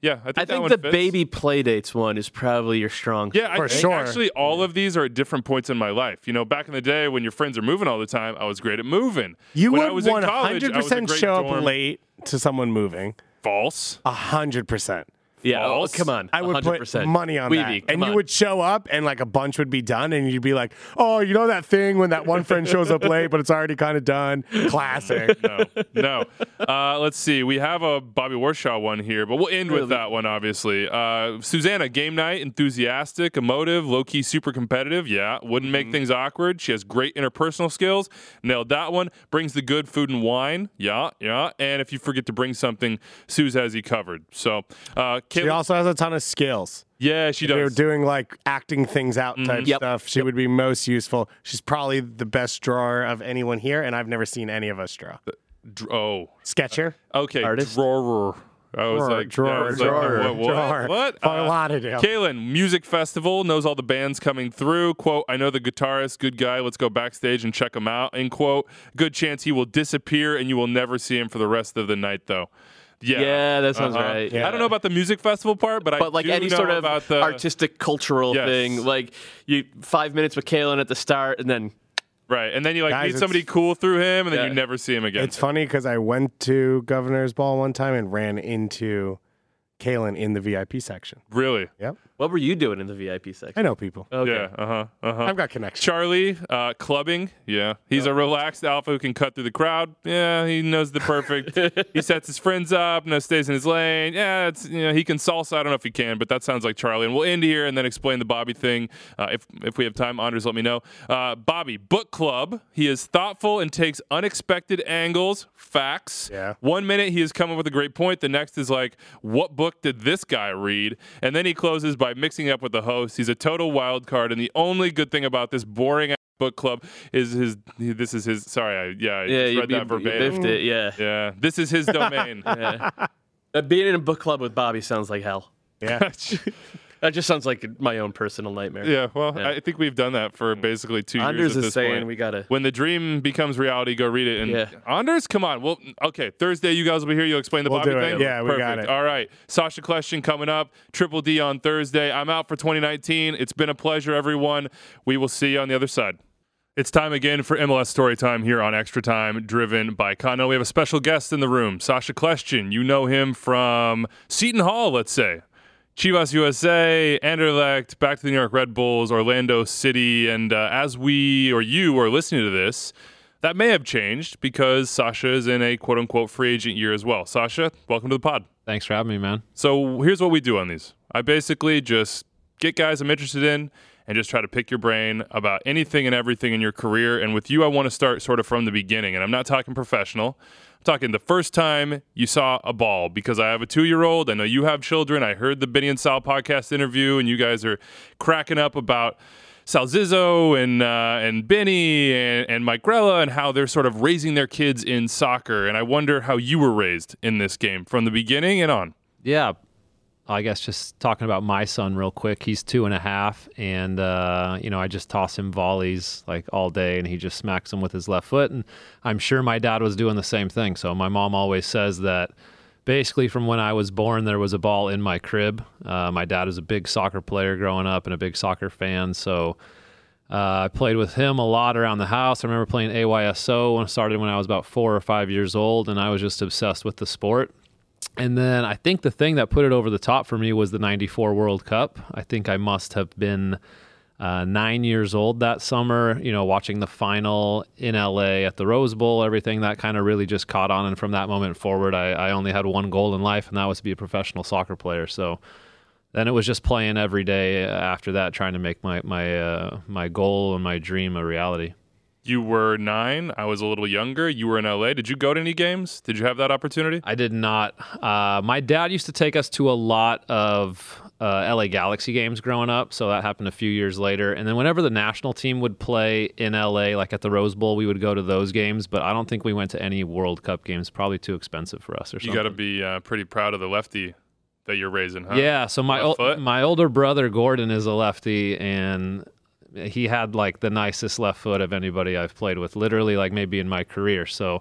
Yeah, I think, I that think one the fits. baby playdates one is probably your strong. Yeah, I For think sure. actually all of these are at different points in my life. You know, back in the day when your friends are moving all the time, I was great at moving. You when would I was in one college, hundred I was a percent great show up dorm. late to someone moving. False. A hundred percent. Yeah, oh, False. come on. I would one hundred percent. put money on Weeby, that. And come you on. would show up and like a bunch would be done and you'd be like, oh, you know that thing when that one friend shows up late, but it's already kind of done? Classic. No, no. Uh, let's see. We have a Bobby Warshaw one here, but we'll end with that one, obviously. Uh, Susanna, game night, enthusiastic, emotive, low-key, super competitive. Yeah, wouldn't make Mm-hmm. things awkward. She has great interpersonal skills. Nailed that one. Brings the good food and wine. Yeah, yeah. And if you forget to bring something, Suze has you covered. So, uh, She Caitlin- also has a ton of skills. yeah, she If they were does. doing like acting things out type Yep. stuff. She would be most useful. She's probably the best drawer of anyone here, and I've never seen any of us draw. Dr- oh, Sketcher? okay. Artist? Drawer. I was Drawer, like, drawer, I was drawer, like, what? What? drawer. what? Far Lauderdale. Kaylin, music festival, knows all the bands coming through. Quote, I know the guitarist, good guy. Let's go backstage and check him out. End quote. Good chance he will disappear and you will never see him for the rest of the night, though. Yeah, Yeah, that sounds Uh-huh. right. I don't know about the music festival part, but, I But like do any know sort of about the artistic, cultural Yes. thing, like you five minutes with Kalen at the start, and then right, and then you like Guys, meet it's- somebody cool through him, and then Yeah. you never see him again. It's funny because I went to Governor's Ball one time and ran into Kalen in the V I P section. really. Yep. what were you doing in the V I P section? I know people. Okay. Yeah. Uh huh. Uh huh. I've got connections. Charlie, uh, clubbing. Yeah. He's a relaxed alpha who can cut through the crowd. Yeah. He knows the perfect. He sets his friends up, no stays in his lane. Yeah. It's, you know, he can salsa. I don't know if he can, but that sounds like Charlie. And we'll end here and then explain the Bobby thing. Uh, if, if we have time, Anders, let me know. Uh, Bobby, book club. He is thoughtful and takes unexpected angles. Facts. Yeah. One minute he is coming with a great point. The next is like, what book did this guy read? And then he closes by mixing up with the host. He's a total wild card. And the only good thing about this boring book club is his, this is his, sorry, I, yeah, I Yeah, just you, read you, that you verbatim. biffed it. Yeah. Yeah, this is his domain. Yeah. Uh, being in a book club with Bobby sounds like hell. Yeah. That just sounds like my own personal nightmare. Yeah, well, Yeah. I think we've done that for basically two Anders years at is this saying point. we gotta. When the dream becomes reality, go read it. And Yeah. Anders, come on. Well, okay, Thursday you guys will be here. You'll explain the We'll Bobby do it. thing. Yeah, we Perfect. got it. All right, Sasha Question coming up. Triple D on Thursday. I'm out for twenty nineteen. It's been a pleasure, everyone. We will see you on the other side. It's time again for M L S Story Time here on Extra Time, driven by Continental. We have a special guest in the room, Sasha Question. You know him from Seton Hall, let's say. Chivas U S A, Anderlecht, back to the New York Red Bulls, Orlando City, and uh, as we or you are listening to this, that may have changed because Sasha is in a quote-unquote free agent year as well. Sasha, welcome to the pod. Thanks for having me, man. So here's what we do on these. I basically just get guys I'm interested in and just try to pick your brain about anything and everything in your career. And with you, I want to start sort of from the beginning. And I'm not talking professional. I'm talking the first time you saw a ball, because I have a two-year-old. I know you have children. I heard the Benny and Sal podcast interview, and you guys are cracking up about Sal Zizzo and uh, and Benny and, and Mike Grella and how they're sort of raising their kids in soccer. And I wonder how you were raised in this game from the beginning and on. Yeah, I guess just talking about my son real quick. He's two and a half, and uh, you know, I just toss him volleys like all day, and he just smacks them with his left foot. And I'm sure my dad was doing the same thing. So my mom always says that basically from when I was born, there was a ball in my crib. Uh, my dad was a big soccer player growing up and a big soccer fan, so uh, I played with him a lot around the house. I remember playing A Y S O when I started when I was about four or five years old, and I was just obsessed with the sport. And then I think the thing that put it over the top for me was the ninety-four World Cup. I think I must have been uh, nine years old that summer, you know, watching the final in L A at the Rose Bowl, everything that kind of really just caught on. And from that moment forward, I, I only had one goal in life, and that was to be a professional soccer player. So then it was just playing every day after that, trying to make my, my, uh, my goal and my dream a reality. You were nine. I was a little younger. You were in L A. Did you go to any games? Did you have that opportunity? I did not. Uh, my dad used to take us to a lot of uh, L A Galaxy games growing up, so that happened a few years later. And then whenever the national team would play in L A, like at the Rose Bowl, we would go to those games, but I don't think we went to any World Cup games. Probably too expensive for us or something. You got to be uh, pretty proud of the lefty that you're raising, huh? Yeah, so my Left o- foot? my older brother, Gordon, is a lefty, and he had like the nicest left foot of anybody I've played with, literally like maybe in my career. So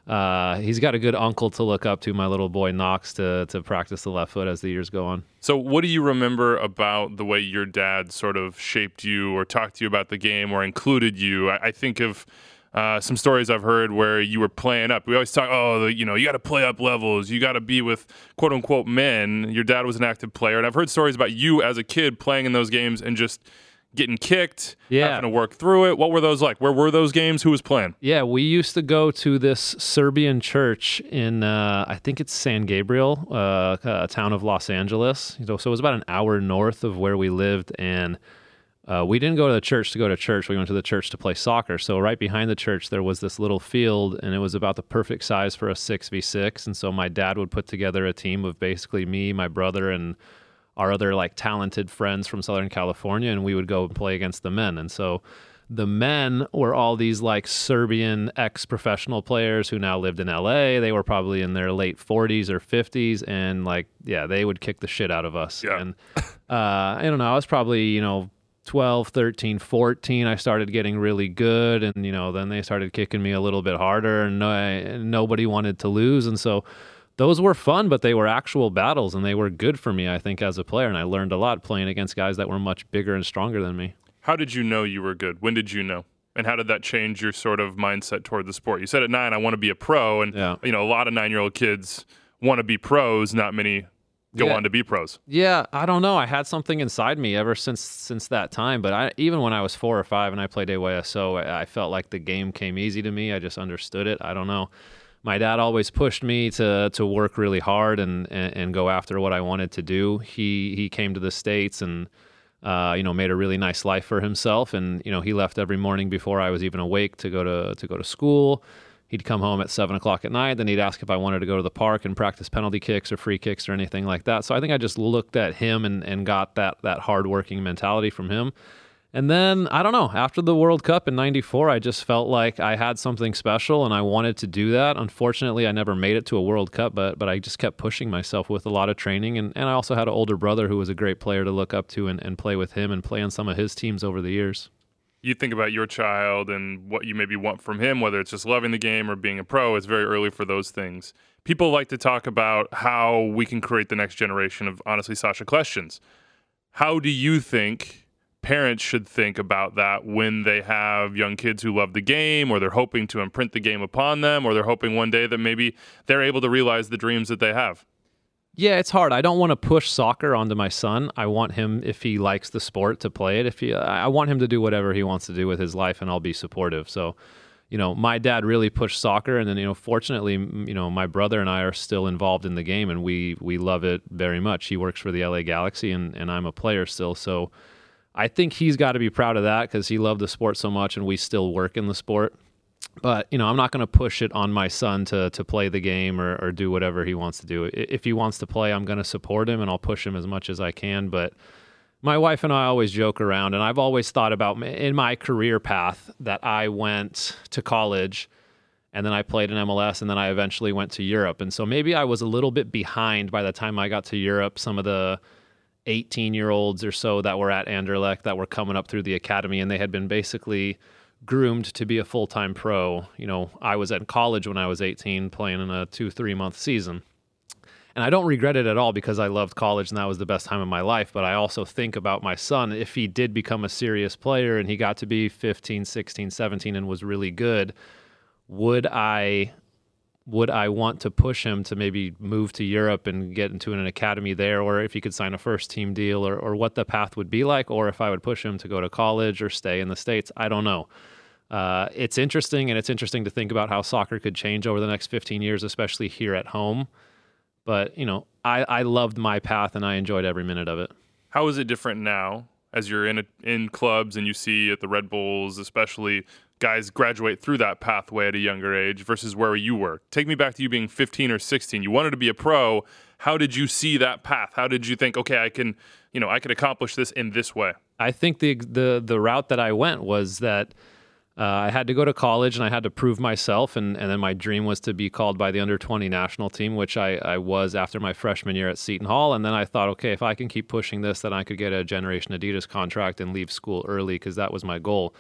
uh, he's got a good uncle to look up to, my little boy Knox, to to practice the left foot as the years go on. So what do you remember about the way your dad sort of shaped you or talked to you about the game or included you? I, I think of uh, some stories I've heard where you were playing up. We always talk, oh, the, you know, you got to play up levels. You got to be with quote-unquote men. Your dad was an active player. And I've heard stories about you as a kid playing in those games and just getting kicked, yeah. having to work through it. What were those like? Where were those games? Who was playing? Yeah, we used to go to this Serbian church in, uh, I think it's San Gabriel, uh, a town of Los Angeles. You know, so it was about an hour north of where we lived, and uh, we didn't go to the church to go to church. We went to the church to play soccer. So right behind the church, there was this little field, and it was about the perfect size for a six v six. And so my dad would put together a team of basically me, my brother, and our other like talented friends from Southern California, and we would go and play against the men. And so the men were all these like Serbian ex-professional players who now lived in L A. They were probably in their late forties or fifties, and like, yeah, they would kick the shit out of us. Yeah. And uh, I don't know, I was probably, you know, twelve, thirteen, fourteen, I started getting really good, and, you know, then they started kicking me a little bit harder, and no, I, nobody wanted to lose. And so those were fun, but they were actual battles, and they were good for me, I think, as a player. And I learned a lot playing against guys that were much bigger and stronger than me. How did you know you were good? When did you know? And how did that change your sort of mindset toward the sport? You said at nine, I want to be a pro. And, yeah. you know, a lot of nine-year-old kids want to be pros. Not many go yeah. on to be pros. Yeah, I don't know. I had something inside me ever since since that time. But I, even when I was four or five and I played A Y S O, I, I felt like the game came easy to me. I just understood it. I don't know. My dad always pushed me to to work really hard and, and, and go after what I wanted to do. He he came to the States and uh, you know, made a really nice life for himself. And you know, he left every morning before I was even awake to go to to go to school. He'd come home at seven o'clock at night. Then he'd ask if I wanted to go to the park and practice penalty kicks or free kicks or anything like that. So I think I just looked at him and, and got that that hardworking mentality from him. And then, I don't know, after the World Cup in ninety-four, I just felt like I had something special and I wanted to do that. Unfortunately, I never made it to a World Cup, but but I just kept pushing myself with a lot of training. And, and I also had an older brother who was a great player to look up to and, and play with him and play on some of his teams over the years. You think about your child and what you maybe want from him, whether it's just loving the game or being a pro. It's very early for those things. People like to talk about how we can create the next generation of, honestly, Sacha Kljestan. How do you think parents should think about that when they have young kids who love the game, or they're hoping to imprint the game upon them, or they're hoping one day that maybe they're able to realize the dreams that they have? Yeah, it's hard. I don't want to push soccer onto my son. I want him, if he likes the sport, to play it. If he, I want him to do whatever he wants to do with his life, and I'll be supportive. So, you know, my dad really pushed soccer, and then, you know, fortunately, you know, my brother and I are still involved in the game, and we we love it very much. He works for the L A Galaxy, and, and I'm a player still. So I think he's got to be proud of that because he loved the sport so much, and we still work in the sport. But, you know, I'm not going to push it on my son to to play the game or, or do whatever he wants to do. If he wants to play, I'm going to support him, and I'll push him as much as I can. But my wife and I always joke around, and I've always thought about in my career path that I went to college, and then I played in M L S, and then I eventually went to Europe. And so maybe I was a little bit behind by the time I got to Europe. Some of the eighteen-year-olds or so that were at Anderlecht that were coming up through the academy, and they had been basically groomed to be a full-time pro. You know, I was at college when I was eighteen playing in a two, three-month season. And I don't regret it at all because I loved college and that was the best time of my life. But I also think about my son. If he did become a serious player and he got to be fifteen, sixteen, seventeen and was really good, would I would I want to push him to maybe move to Europe and get into an academy there, or if he could sign a first-team deal, or, or what the path would be like, or if I would push him to go to college or stay in the States? I don't know. Uh, it's interesting, and it's interesting to think about how soccer could change over the next fifteen years, especially here at home. But, you know, I, I loved my path, and I enjoyed every minute of it. How is it different now as you're in a, in clubs and you see at the Red Bulls, especially guys graduate through that pathway at a younger age versus where you were? Take me back to you being fifteen or sixteen. You wanted to be a pro. How did you see that path? How did you think, okay, I can, you know, I can accomplish this in this way? I think the the the route that I went was that Uh, I had to go to college and I had to prove myself, and, and then my dream was to be called by the under twenty national team, which I, I was after my freshman year at Seton Hall. And then I thought, okay, if I can keep pushing this, then I could get a Generation Adidas contract and leave school early, because that was my goal.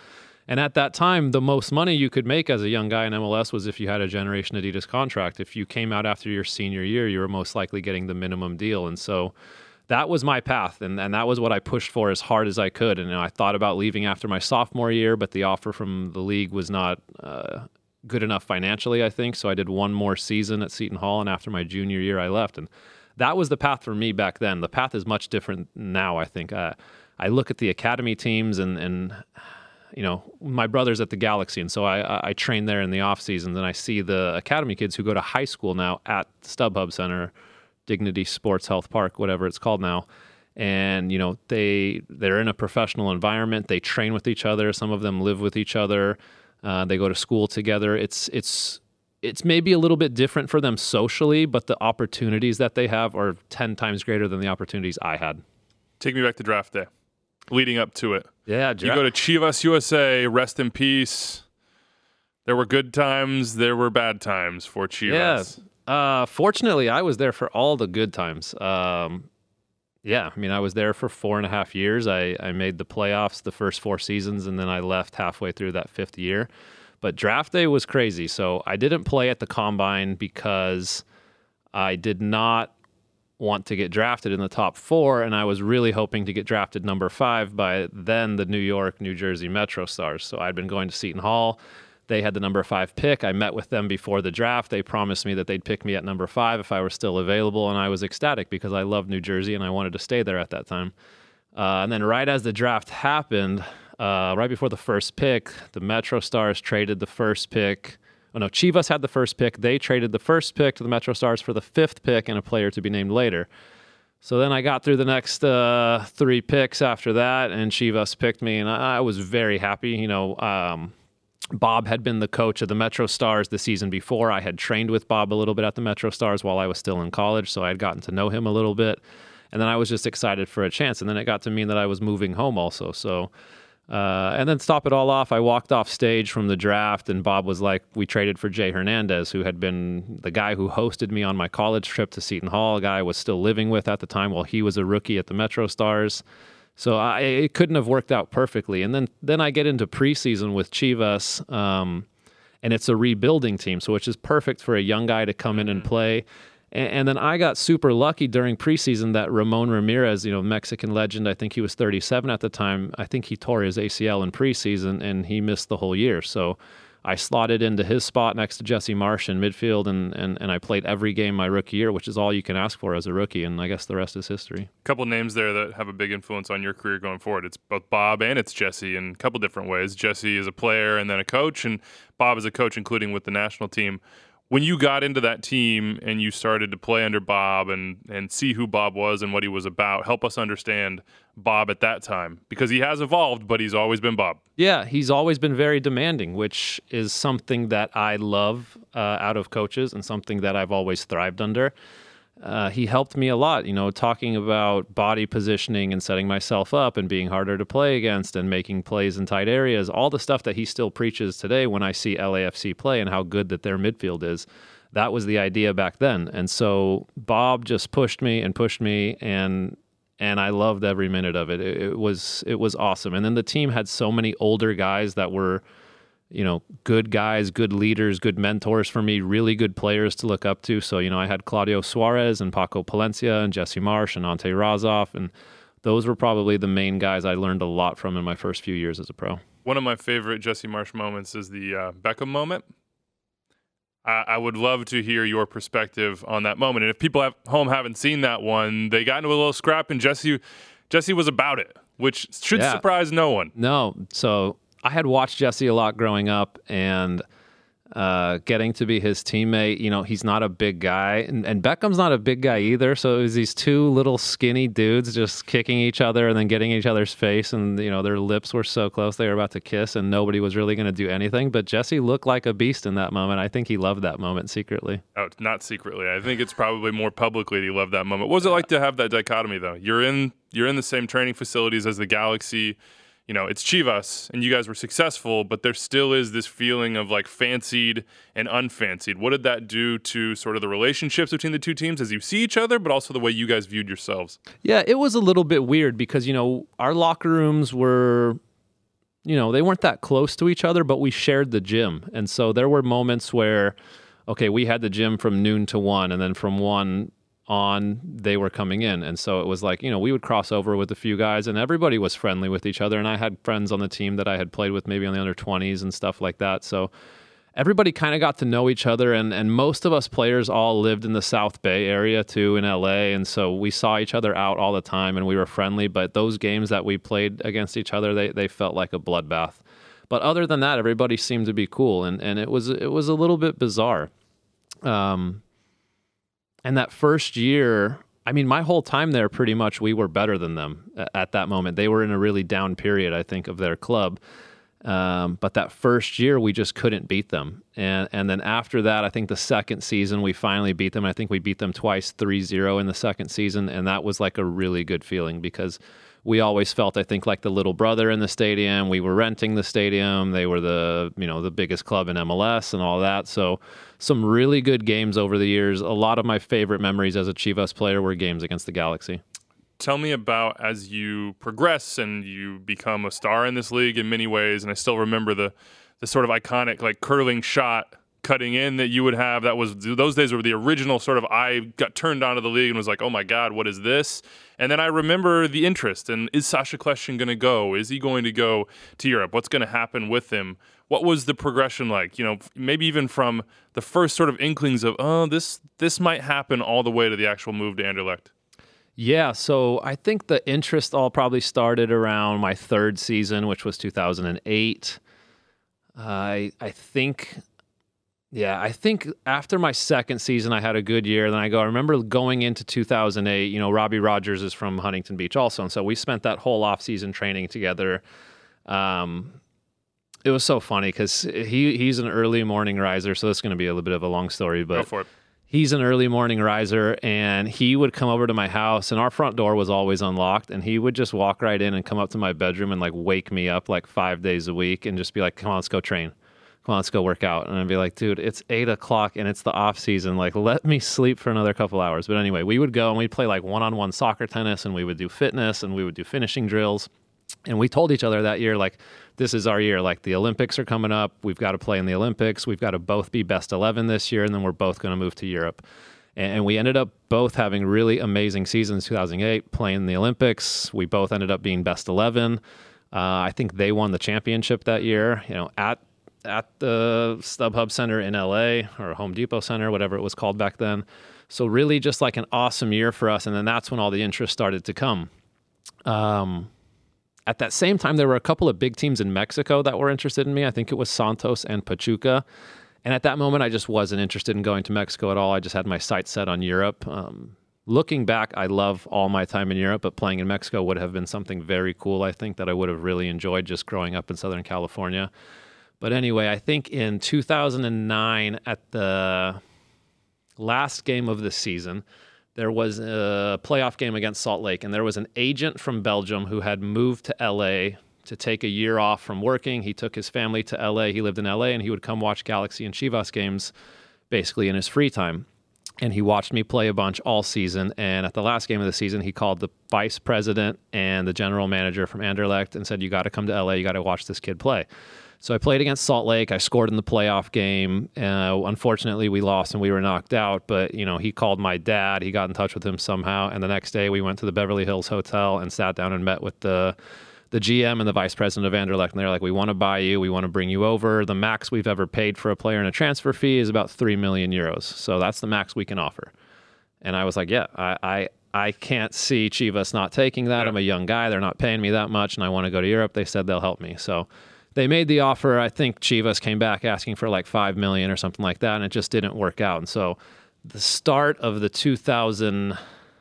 And at that time, the most money you could make as a young guy in M L S was if you had a Generation Adidas contract. If you came out after your senior year, you were most likely getting the minimum deal. And so that was my path, and, and that was what I pushed for as hard as I could. And you know, I thought about leaving after my sophomore year, but the offer from the league was not uh, good enough financially, I think. So I did one more season at Seton Hall, and after my junior year, I left. And that was the path for me back then. The path is much different now, I think. Uh, I look at the academy teams and, and you know, my brother's at the Galaxy, and so I, I train there in the off seasons, and I see the academy kids who go to high school now at StubHub Center, Dignity Sports Health Park, whatever it's called now. And, you know, they, they're in a professional environment. They train with each other. Some of them live with each other. Uh, they go to school together. It's, it's, it's maybe a little bit different for them socially, but the opportunities that they have are ten times greater than the opportunities I had. Take me back to draft day, leading up to it. Yeah, dra- you go to Chivas U S A, rest in peace. There were good times, there were bad times for Chivas. Yeah. Uh, fortunately, I was there for all the good times. Um, yeah, I mean, I was there for four and a half years. I, I made the playoffs the first four seasons, and then I left halfway through that fifth year. But draft day was crazy. So I didn't play at the combine because I did not want to get drafted in the top four, and I was really hoping to get drafted number five by then the New York, New Jersey Metro Stars. So I'd been going to Seton Hall. They had the number five pick. I met with them before the draft. They promised me that they'd pick me at number five if I were still available, and I was ecstatic because I loved New Jersey and I wanted to stay there at that time. Uh, and then right as the draft happened, uh, right before the first pick, the Metro Stars traded the first pick. Oh, no, Chivas had the first pick. They traded the first pick to the Metro Stars for the fifth pick and a player to be named later. So then I got through the next uh, three picks after that, and Chivas picked me, and I, I was very happy. You know, um, Bob had been the coach of the Metro Stars the season before. I had trained with Bob a little bit at the Metro Stars while I was still in college, so I had gotten to know him a little bit. And then I was just excited for a chance. And then it got to mean that I was moving home also. So, uh, and then stop it all off, I walked off stage from the draft, and Bob was like, we traded for Jay Hernandez, who had been the guy who hosted me on my college trip to Seton Hall, a guy I was still living with at the time while he was a rookie at the Metro Stars. So I, it couldn't have worked out perfectly. And then then I get into preseason with Chivas, um, and it's a rebuilding team, so which is perfect for a young guy to come in and play. And, and then I got super lucky during preseason that Ramon Ramirez, you know, Mexican legend, I think he was thirty-seven at the time. I think he tore his A C L in preseason, and he missed the whole year. So I slotted into his spot next to Jesse Marsh in midfield, and, and, and I played every game my rookie year, which is all you can ask for as a rookie, and I guess the rest is history. A couple names there that have a big influence on your career going forward. It's both Bob and it's Jesse in a couple different ways. Jesse is a player and then a coach, and Bob is a coach, including with the national team. When you got into that team and you started to play under Bob and, and see who Bob was and what he was about, help us understand Bob at that time, because he has evolved, but he's always been Bob. Yeah, he's always been very demanding, which is something that I love uh, out of coaches and something that I've always thrived under. Uh, he helped me a lot, you know, talking about body positioning and setting myself up and being harder to play against and making plays in tight areas, all the stuff that he still preaches today when I see L A F C play and how good that their midfield is. That was the idea back then. And so Bob just pushed me and pushed me, and and I loved every minute of it. It, it was it was awesome. And then the team had so many older guys that were, you know, good guys, good leaders, good mentors for me, really good players to look up to. So, you know, I had Claudio Suarez and Paco Palencia and Jesse Marsh and Ante Razov, and those were probably the main guys I learned a lot from in my first few years as a pro. One of my favorite Jesse Marsh moments is the uh, Beckham moment. I, I would love to hear your perspective on that moment. And if people at home haven't seen that one, they got into a little scrap, and Jesse, Jesse was about it, which should yeah. surprise no one. No, so I had watched Jesse a lot growing up, and uh, getting to be his teammate, you know, he's not a big guy, and, and Beckham's not a big guy either, so it was these two little skinny dudes just kicking each other and then getting each other's face, and, you know, their lips were so close they were about to kiss, and nobody was really going to do anything, but Jesse looked like a beast in that moment. I think he loved that moment secretly. Oh, not secretly. I think it's probably more publicly that he loved that moment. What was it like to have that dichotomy, though? You're in, you're in the same training facilities as the Galaxy. You know, it's Chivas, and you guys were successful, but there still is this feeling of like fancied and unfancied. What did that do to sort of the relationships between the two teams as you see each other, but also the way you guys viewed yourselves? Yeah, it was a little bit weird because, you know, our locker rooms were you know, they weren't that close to each other, but we shared the gym. And so there were moments where, okay, we had the gym from noon to one, and then from one on, they were coming in. And so it was like, you know, we would cross over with a few guys, and everybody was friendly with each other. And I had friends on the team that I had played with maybe on the under twenties and stuff like that. So everybody kind of got to know each other, and, and most of us players all lived in the South Bay area too, in L A, and so we saw each other out all the time, and we were friendly, but those games that we played against each other, they, they felt like a bloodbath. But other than that, everybody seemed to be cool, and, and it was it was a little bit bizarre. Um, and that first year, I mean, my whole time there, pretty much, we were better than them at that moment. They were in a really down period, I think, of their club. Um, but that first year, we just couldn't beat them. And and then after that, I think the second season, we finally beat them. I think we beat them twice, three zero in the second season. And that was like a really good feeling because we always felt, I think, like the little brother in the stadium. We were renting the stadium. They were the, you know, the biggest club in M L S and all that. So some really good games over the years. A lot of my favorite memories as a Chivas player were games against the Galaxy. Tell me about as you progress and you become a star in this league in many ways. And I still remember the the sort of iconic like curling shot cutting in that you would have. That was those days were the original sort of I got turned onto the league and was like, oh my God, what is this? And then I remember the interest. And is Sacha Kljestan going to go? Is he going to go to Europe? What's going to happen with him? What was the progression like? You know, maybe even from the first sort of inklings of, oh, this this might happen all the way to the actual move to Anderlecht. Yeah, so I think the interest all probably started around my third season, which was two thousand eight. I I think, yeah, I think after my second season, I had a good year. Then I go, I remember going into two thousand eight, you know, Robbie Rogers is from Huntington Beach also. And so we spent that whole offseason training together. Um, it was so funny because he, he's an early morning riser. So this is going to be a little bit of a long story, but go for it. He's an early morning riser, and he would come over to my house, and our front door was always unlocked, and he would just walk right in and come up to my bedroom and, like, wake me up, like, five days a week and just be like, come on, let's go train. Come on, let's go work out. And I'd be like, dude, it's eight o'clock, and it's the off season. Like, let me sleep for another couple hours. But anyway, we would go, and we'd play, like, one-on-one soccer tennis, and we would do fitness, and we would do finishing drills. And we told each other that year, like, this is our year. Like, the Olympics are coming up. We've got to play in the Olympics. We've got to both be best eleven this year, and then we're both going to move to Europe. And we ended up both having really amazing seasons. two thousand eight, playing in the Olympics. We both ended up being best eleven. Uh, I think they won the championship that year, you know, at at the StubHub Center in L A, or Home Depot Center, whatever it was called back then. So really just like an awesome year for us. And then that's when all the interest started to come. Um, At that same time, there were a couple of big teams in Mexico that were interested in me. I think it was Santos and Pachuca. And at that moment, I just wasn't interested in going to Mexico at all. I just had my sights set on Europe. Um, looking back, I love all my time in Europe, but playing in Mexico would have been something very cool, I think, that I would have really enjoyed just growing up in Southern California. But anyway, I think in two thousand nine, at the last game of the season, there was a playoff game against Salt Lake, and there was an agent from Belgium who had moved to L A to take a year off from working. He took his family to L A. He lived in L A, and he would come watch Galaxy and Chivas games basically in his free time. And he watched me play a bunch all season, and at the last game of the season, he called the vice president and the general manager from Anderlecht and said, you got to come to L A. You got to watch this kid play. So I played against Salt Lake. I scored in the playoff game. Uh, unfortunately, we lost and we were knocked out. But, you know, he called my dad. He got in touch with him somehow. And the next day we went to the Beverly Hills Hotel and sat down and met with the the G M and the vice president of Anderlecht. And they're like, we want to buy you. We want to bring you over. The max we've ever paid for a player in a transfer fee is about three million euros. So that's the max we can offer. And I was like, yeah, I I, I can't see Chivas not taking that. Yeah. I'm a young guy. They're not paying me that much, and I want to go to Europe. They said they'll help me. So they made the offer. I think Chivas came back asking for like five million dollars or something like that, and it just didn't work out. And so the start of the two thousand,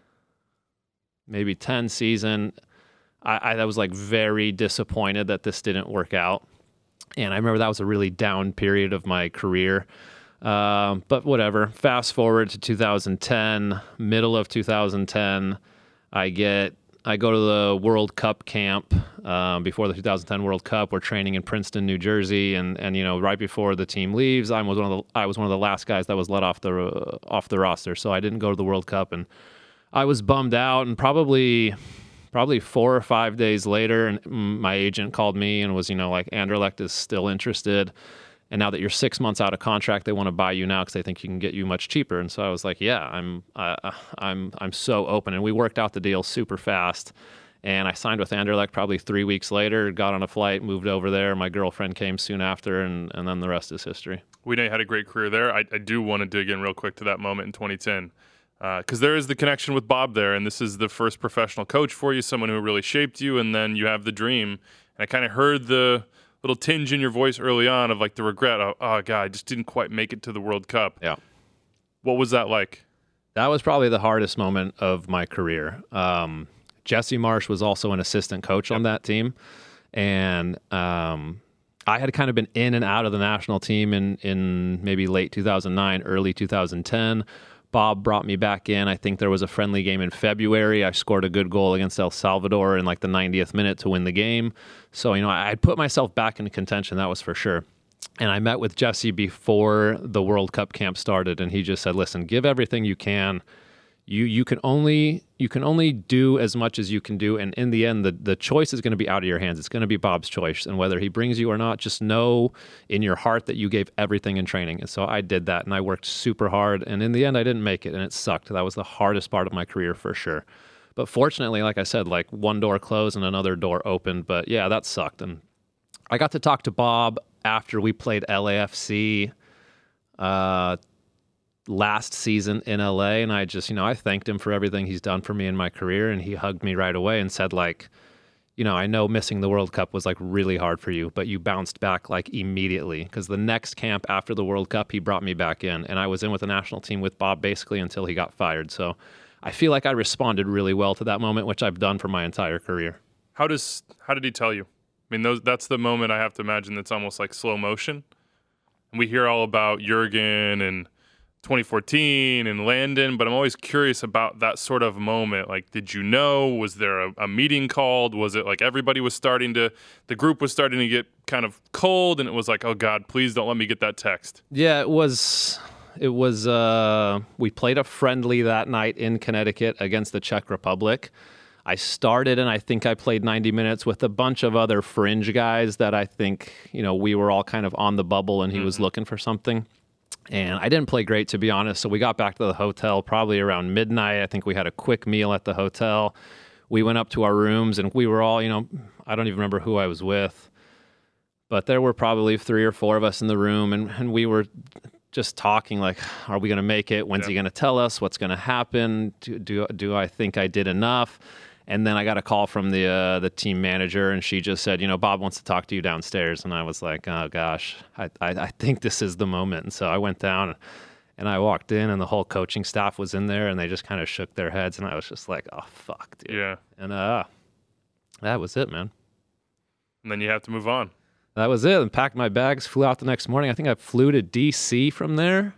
maybe ten season, I, I was like very disappointed that this didn't work out. And I remember that was a really down period of my career. Um, but whatever. Fast forward to two thousand ten, middle of two thousand ten, I get I go to the World Cup camp um, before the two thousand ten World Cup. We're training in Princeton, New Jersey, and and you know right before the team leaves, I was one of the I was one of the last guys that was let off the uh, off the roster. So I didn't go to the World Cup, and I was bummed out. And probably probably four or five days later, and my agent called me and was, you know, like, Anderlecht is still interested. And now that you're six months out of contract, they want to buy you now because they think you can get you much cheaper. And so I was like, yeah, I'm, uh, I'm, I'm so open. And we worked out the deal super fast. And I signed with Anderlecht probably three weeks later, got on a flight, moved over there. My girlfriend came soon after, and, and then the rest is history. We know you had a great career there. I, I do want to dig in real quick to that moment in twenty ten, because uh, there is the connection with Bob there, and this is the first professional coach for you, someone who really shaped you, and then you have the dream. And I kind of heard the little tinge in your voice early on of like the regret of, oh, God, I just didn't quite make it to the World Cup. Yeah. What was that like? That was probably the hardest moment of my career. Um, Jesse Marsh was also an assistant coach yep. on that team. And um, I had kind of been in and out of the national team in, in maybe late two thousand nine, early two thousand ten. Bob brought me back in. I think there was a friendly game in February. I scored a good goal against El Salvador in like the ninetieth minute to win the game. So, you know, I'd put myself back into contention, that was for sure. And I met with Jesse before the World Cup camp started, and he just said, listen, give everything you can. You you can only you can only do as much as you can do, and in the end, the, the choice is going to be out of your hands. It's going to be Bob's choice, and whether he brings you or not, just know in your heart that you gave everything in training. And so I did that, and I worked super hard, and in the end, I didn't make it, and it sucked. That was the hardest part of my career for sure. But fortunately, like I said, like one door closed and another door opened. But yeah, that sucked. And I got to talk to Bob after we played L A F C uh, last season in L A, and I just, you know, I thanked him for everything he's done for me in my career, and he hugged me right away and said, like, you know, I know missing the World Cup was like really hard for you, but you bounced back like immediately, because the next camp after the World Cup, he brought me back in, and I was in with the national team with Bob basically until he got fired. So I feel like I responded really well to that moment, which I've done for my entire career. How does how did he tell you? I mean, those that's the moment I have to imagine that's almost like slow motion. And we hear all about Jurgen and twenty fourteen and Landon, but I'm always curious about that sort of moment. Like, did you know? Was there a, a meeting called? Was it like everybody was starting to, the group was starting to get kind of cold, and it was like, oh God, please don't let me get that text? Yeah, it was, it was, uh, we played a friendly that night in Connecticut against the Czech Republic. I started, and I think I played ninety minutes with a bunch of other fringe guys that I think, you know, we were all kind of on the bubble, and he mm-hmm. was looking for something. And I didn't play great, to be honest. So we got back to the hotel probably around midnight. I think we had a quick meal at the hotel. We went up to our rooms, and we were all, you know, I don't even remember who I was with, but there were probably three or four of us in the room, and, and we were just talking like, are we going to make it? When's yeah. he going to tell us? What's going to happen? Do, do do I think I did enough? And then I got a call from the uh, the team manager, and she just said, you know, Bob wants to talk to you downstairs. And I was like, oh, gosh, I, I, I think this is the moment. And so I went down, and I walked in, and the whole coaching staff was in there, and they just kind of shook their heads. And I was just like, oh, fuck, dude. Yeah. And uh, that was it, man. And then you have to move on. That was it. And packed my bags, flew out the next morning. I think I flew to D C from there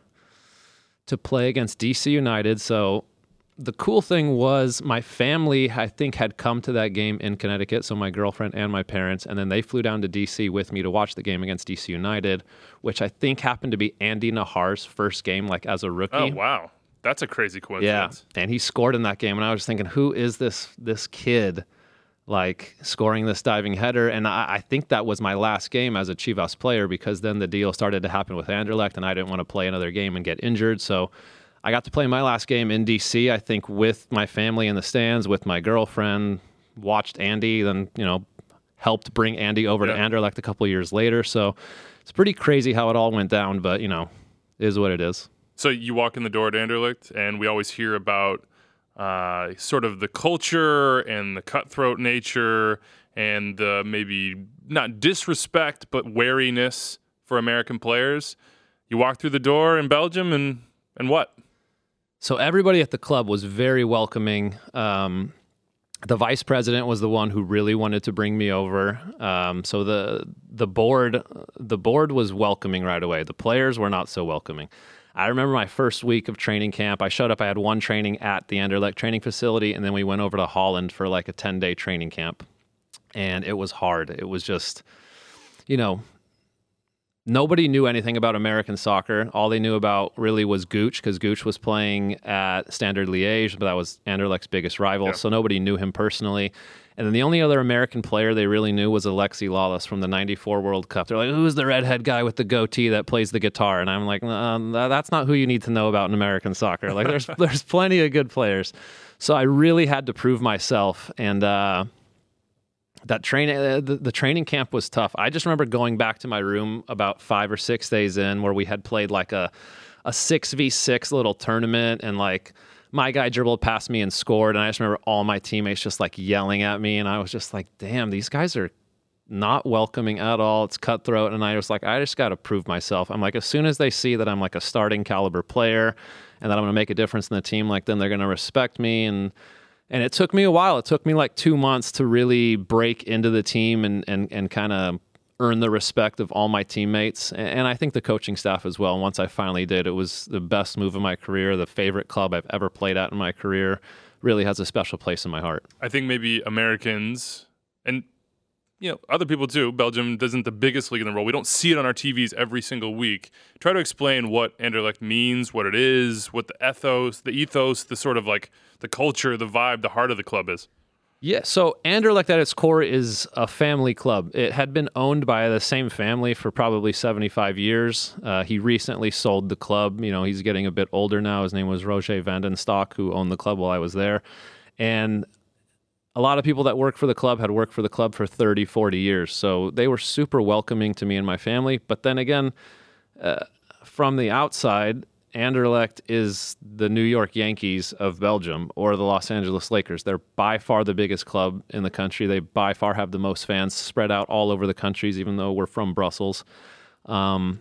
to play against D C United. So the cool thing was my family, I think, had come to that game in Connecticut, so my girlfriend and my parents, and then they flew down to D C with me to watch the game against D C United, which I think happened to be Andy Nahar's first game, like, as a rookie. Oh, wow. That's a crazy coincidence. Yeah, and he scored in that game, and I was thinking, who is this this kid, like, scoring this diving header? And I, I think that was my last game as a Chivas player, because then the deal started to happen with Anderlecht, and I didn't want to play another game and get injured, so I got to play my last game in D C, I think, with my family in the stands, with my girlfriend, watched Andy, then, you know, helped bring Andy over yeah. to Anderlecht a couple years later. So it's pretty crazy how it all went down, but, you know, it is what it is. So you walk in the door at Anderlecht, and we always hear about uh, sort of the culture and the cutthroat nature and the maybe not disrespect, but wariness for American players. You walk through the door in Belgium, and and what? So everybody at the club was very welcoming. Um, the vice president was the one who really wanted to bring me over. Um, so the the board the board was welcoming right away. The players were not so welcoming. I remember my first week of training camp. I showed up. I had one training at the Anderlecht training facility, and then we went over to Holland for like a ten-day training camp. And it was hard. It was just, you know, nobody knew anything about American soccer. All they knew about really was Gooch, because Gooch was playing at Standard Liège, but that was Anderlecht's biggest rival, yeah. so nobody knew him personally. And then the only other American player they really knew was Alexi Lalas from the ninety-four World Cup. They're like, who's the redhead guy with the goatee that plays the guitar? And I'm like, um, that's not who you need to know about in American soccer. Like, there's there's plenty of good players. So I really had to prove myself. And uh, that train, uh, the, the training camp was tough. I just remember going back to my room about five or six days in, where we had played like a a six v six little tournament, and like, my guy dribbled past me and scored, and I just remember all my teammates just like yelling at me, and I was just like, damn, these guys are not welcoming at all. It's cutthroat, and I was like, I just got to prove myself. I'm like, as soon as they see that I'm like a starting caliber player and that I'm going to make a difference in the team, like, then they're going to respect me. And and it took me a while. It took me like two months to really break into the team and and and kind of earn the respect of all my teammates, and I think the coaching staff as well. Once I finally did, it was the best move of my career, the favorite club I've ever played at in my career. Really has a special place in my heart. I think maybe Americans, and you know, other people too, Belgium isn't the biggest league in the world. We don't see it on our T Vs every single week. Try to explain what Anderlecht means, what it is, what the ethos, the ethos, the sort of like the culture, the vibe, the heart of the club is. Yeah, so Anderlecht at its core is a family club. It had been owned by the same family for probably seventy-five years. Uh, he recently sold the club. You know, he's getting a bit older now. His name was Roger van den Stock, who owned the club while I was there. And a lot of people that work for the club had worked for the club for thirty, forty years. So they were super welcoming to me and my family. But then again, uh, from the outside, Anderlecht is the New York Yankees of Belgium, or the Los Angeles Lakers. They're by far the biggest club in the country. They by far have the most fans spread out all over the countries, even though we're from Brussels. Um,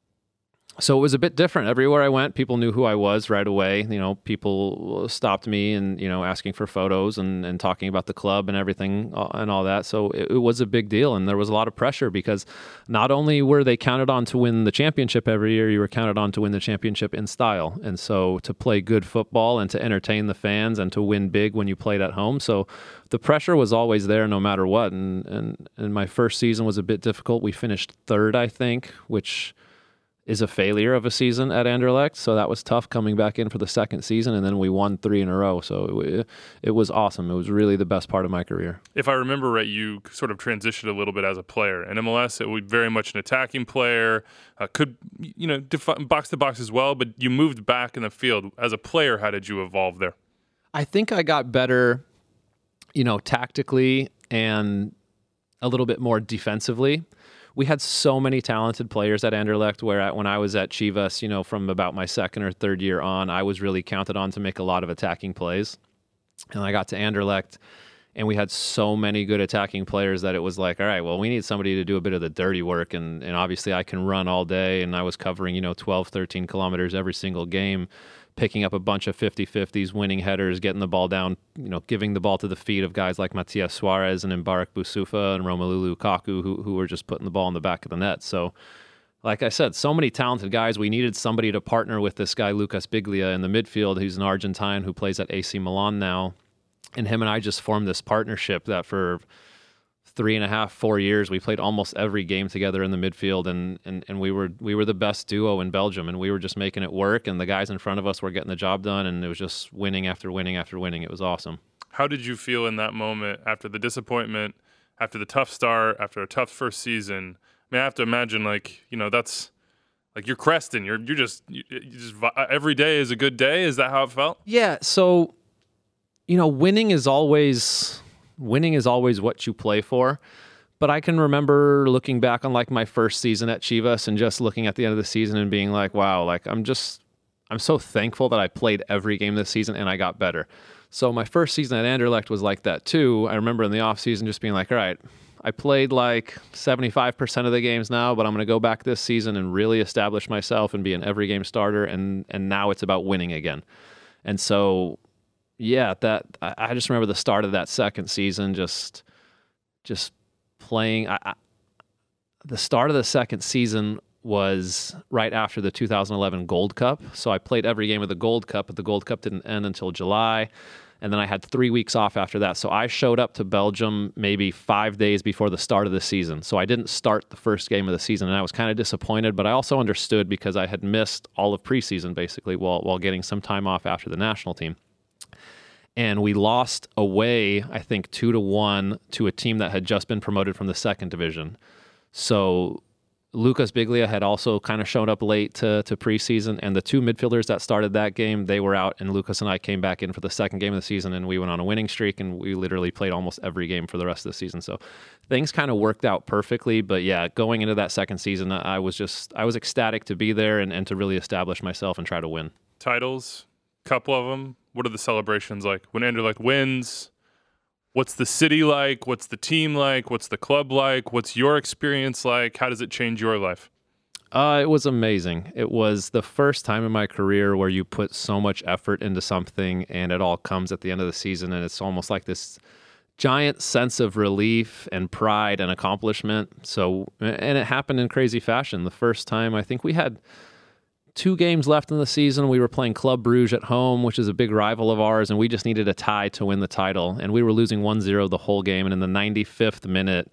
so it was a bit different. Everywhere I went, people knew who I was right away. You know, people stopped me and, you know, asking for photos and, and talking about the club and everything and all that. So it, it was a big deal, and there was a lot of pressure, because not only were they counted on to win the championship every year, you were counted on to win the championship in style. And so to play good football and to entertain the fans and to win big when you played at home. So the pressure was always there no matter what. And, and, and my first season was a bit difficult. We finished third, I think, which is a failure of a season at Anderlecht. So that was tough coming back in for the second season, and then we won three in a row. So it, it was awesome. It was really the best part of my career. If I remember right, you sort of transitioned a little bit as a player. In M L S, it was very much an attacking player, uh, could, you know, defi- box to box as well, but you moved back in the field. As a player, how did you evolve there? I think I got better, you know, tactically and a little bit more defensively. We had so many talented players at Anderlecht, where at, when I was at Chivas, you know, from about my second or third year on, I was really counted on to make a lot of attacking plays. And I got to Anderlecht, and we had so many good attacking players that it was like, all right, well, we need somebody to do a bit of the dirty work. And, and obviously I can run all day, and I was covering, you know, twelve, thirteen kilometers every single game, picking up a bunch of fifty-fifties, winning headers, getting the ball down, you know, giving the ball to the feet of guys like Matias Suarez and Mbarek Boussoufa and Romelu Lukaku, who who were just putting the ball in the back of the net. So, like I said, so many talented guys. We needed somebody to partner with this guy, Lucas Biglia, in the midfield, who's an Argentine who plays at A C Milan now. And him and I just formed this partnership that for three and a half, four years, we played almost every game together in the midfield, and, and, and we were we were the best duo in Belgium, and we were just making it work, and the guys in front of us were getting the job done, and it was just winning after winning after winning. It was awesome. How did you feel in that moment after the disappointment, after the tough start, after a tough first season? I mean, I have to imagine, like, you know, that's like you're cresting. You're you're just you, you just every day is a good day. Is that how it felt? Yeah. So, you know, winning is always. Winning is always what you play for. But I can remember looking back on like my first season at Chivas and just looking at the end of the season and being like, wow, like I'm just, I'm so thankful that I played every game this season and I got better. So my first season at Anderlecht was like that too. I remember in the off season just being like, all right, I played like seventy-five percent of the games now, but I'm going to go back this season and really establish myself and be an every game starter. And, and now it's about winning again. And so, yeah, that I just remember the start of that second season, just just playing. I, I, the start of the second season was right after the two thousand eleven Gold Cup, so I played every game of the Gold Cup, but the Gold Cup didn't end until July. And then I had three weeks off after that. So I showed up to Belgium maybe five days before the start of the season. So I didn't start the first game of the season, and I was kind of disappointed, but I also understood because I had missed all of preseason basically while, while getting some time off after the national team. And we lost away, I think, two to one to a team that had just been promoted from the second division. So Lucas Biglia had also kind of shown up late to, to preseason, and the two midfielders that started that game, they were out, and Lucas and I came back in for the second game of the season, and we went on a winning streak, and we literally played almost every game for the rest of the season. So things kind of worked out perfectly, but yeah, going into that second season, I was just, I was ecstatic to be there and, and to really establish myself and try to win. Titles, couple of them. What are the celebrations like? When Anderlecht wins, what's the city like? What's the team like? What's the club like? What's your experience like? How does it change your life? Uh, it was amazing. It was the first time in my career where you put so much effort into something and it all comes at the end of the season, and it's almost like this giant sense of relief and pride and accomplishment. So, and it happened in crazy fashion. The first time, I think we had two games left in the season. We were playing Club Brugge at home, which is a big rival of ours, and we just needed a tie to win the title. And we were losing one zero the whole game, and in the ninety-fifth minute,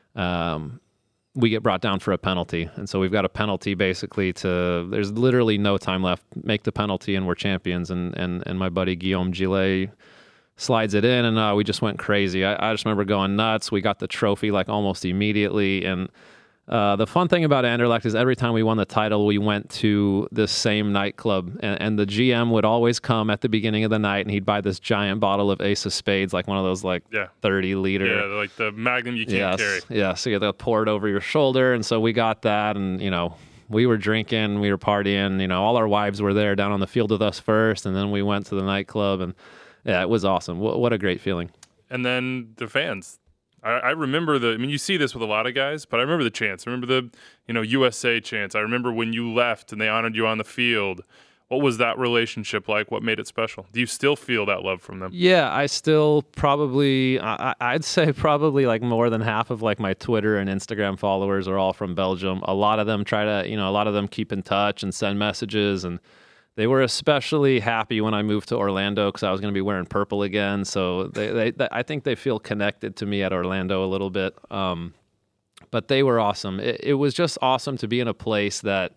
um, we get brought down for a penalty. And so we've got a penalty basically to, there's literally no time left, make the penalty, and we're champions. And and, and my buddy Guillaume Gillet slides it in, and uh, we just went crazy. I, I just remember going nuts. We got the trophy like almost immediately, and Uh, the fun thing about Anderlecht is every time we won the title, we went to this same nightclub, and, and the G M would always come at the beginning of the night, and he'd buy this giant bottle of Ace of Spades, like one of those like yeah. thirty liter. Yeah, like the Magnum you can't yes, carry. Yeah, so you got to pour it over your shoulder, and so we got that, and you know, we were drinking, we were partying, you know, all our wives were there down on the field with us first, and then we went to the nightclub, and yeah, it was awesome. What, what a great feeling. And then the fans. I, I remember the, I mean, you see this with a lot of guys, but I remember the chants. I remember the, you know, U S A chants. I remember when you left and they honored you on the field. What was that relationship like? What made it special? Do you still feel that love from them? Yeah, I still probably, I, I'd say probably like more than half of like my Twitter and Instagram followers are all from Belgium. A lot of them try to, you know, a lot of them keep in touch and send messages, and they were especially happy when I moved to Orlando because I was going to be wearing purple again. So they, they, they, I think they feel connected to me at Orlando a little bit. Um, but they were awesome. It, it was just awesome to be in a place that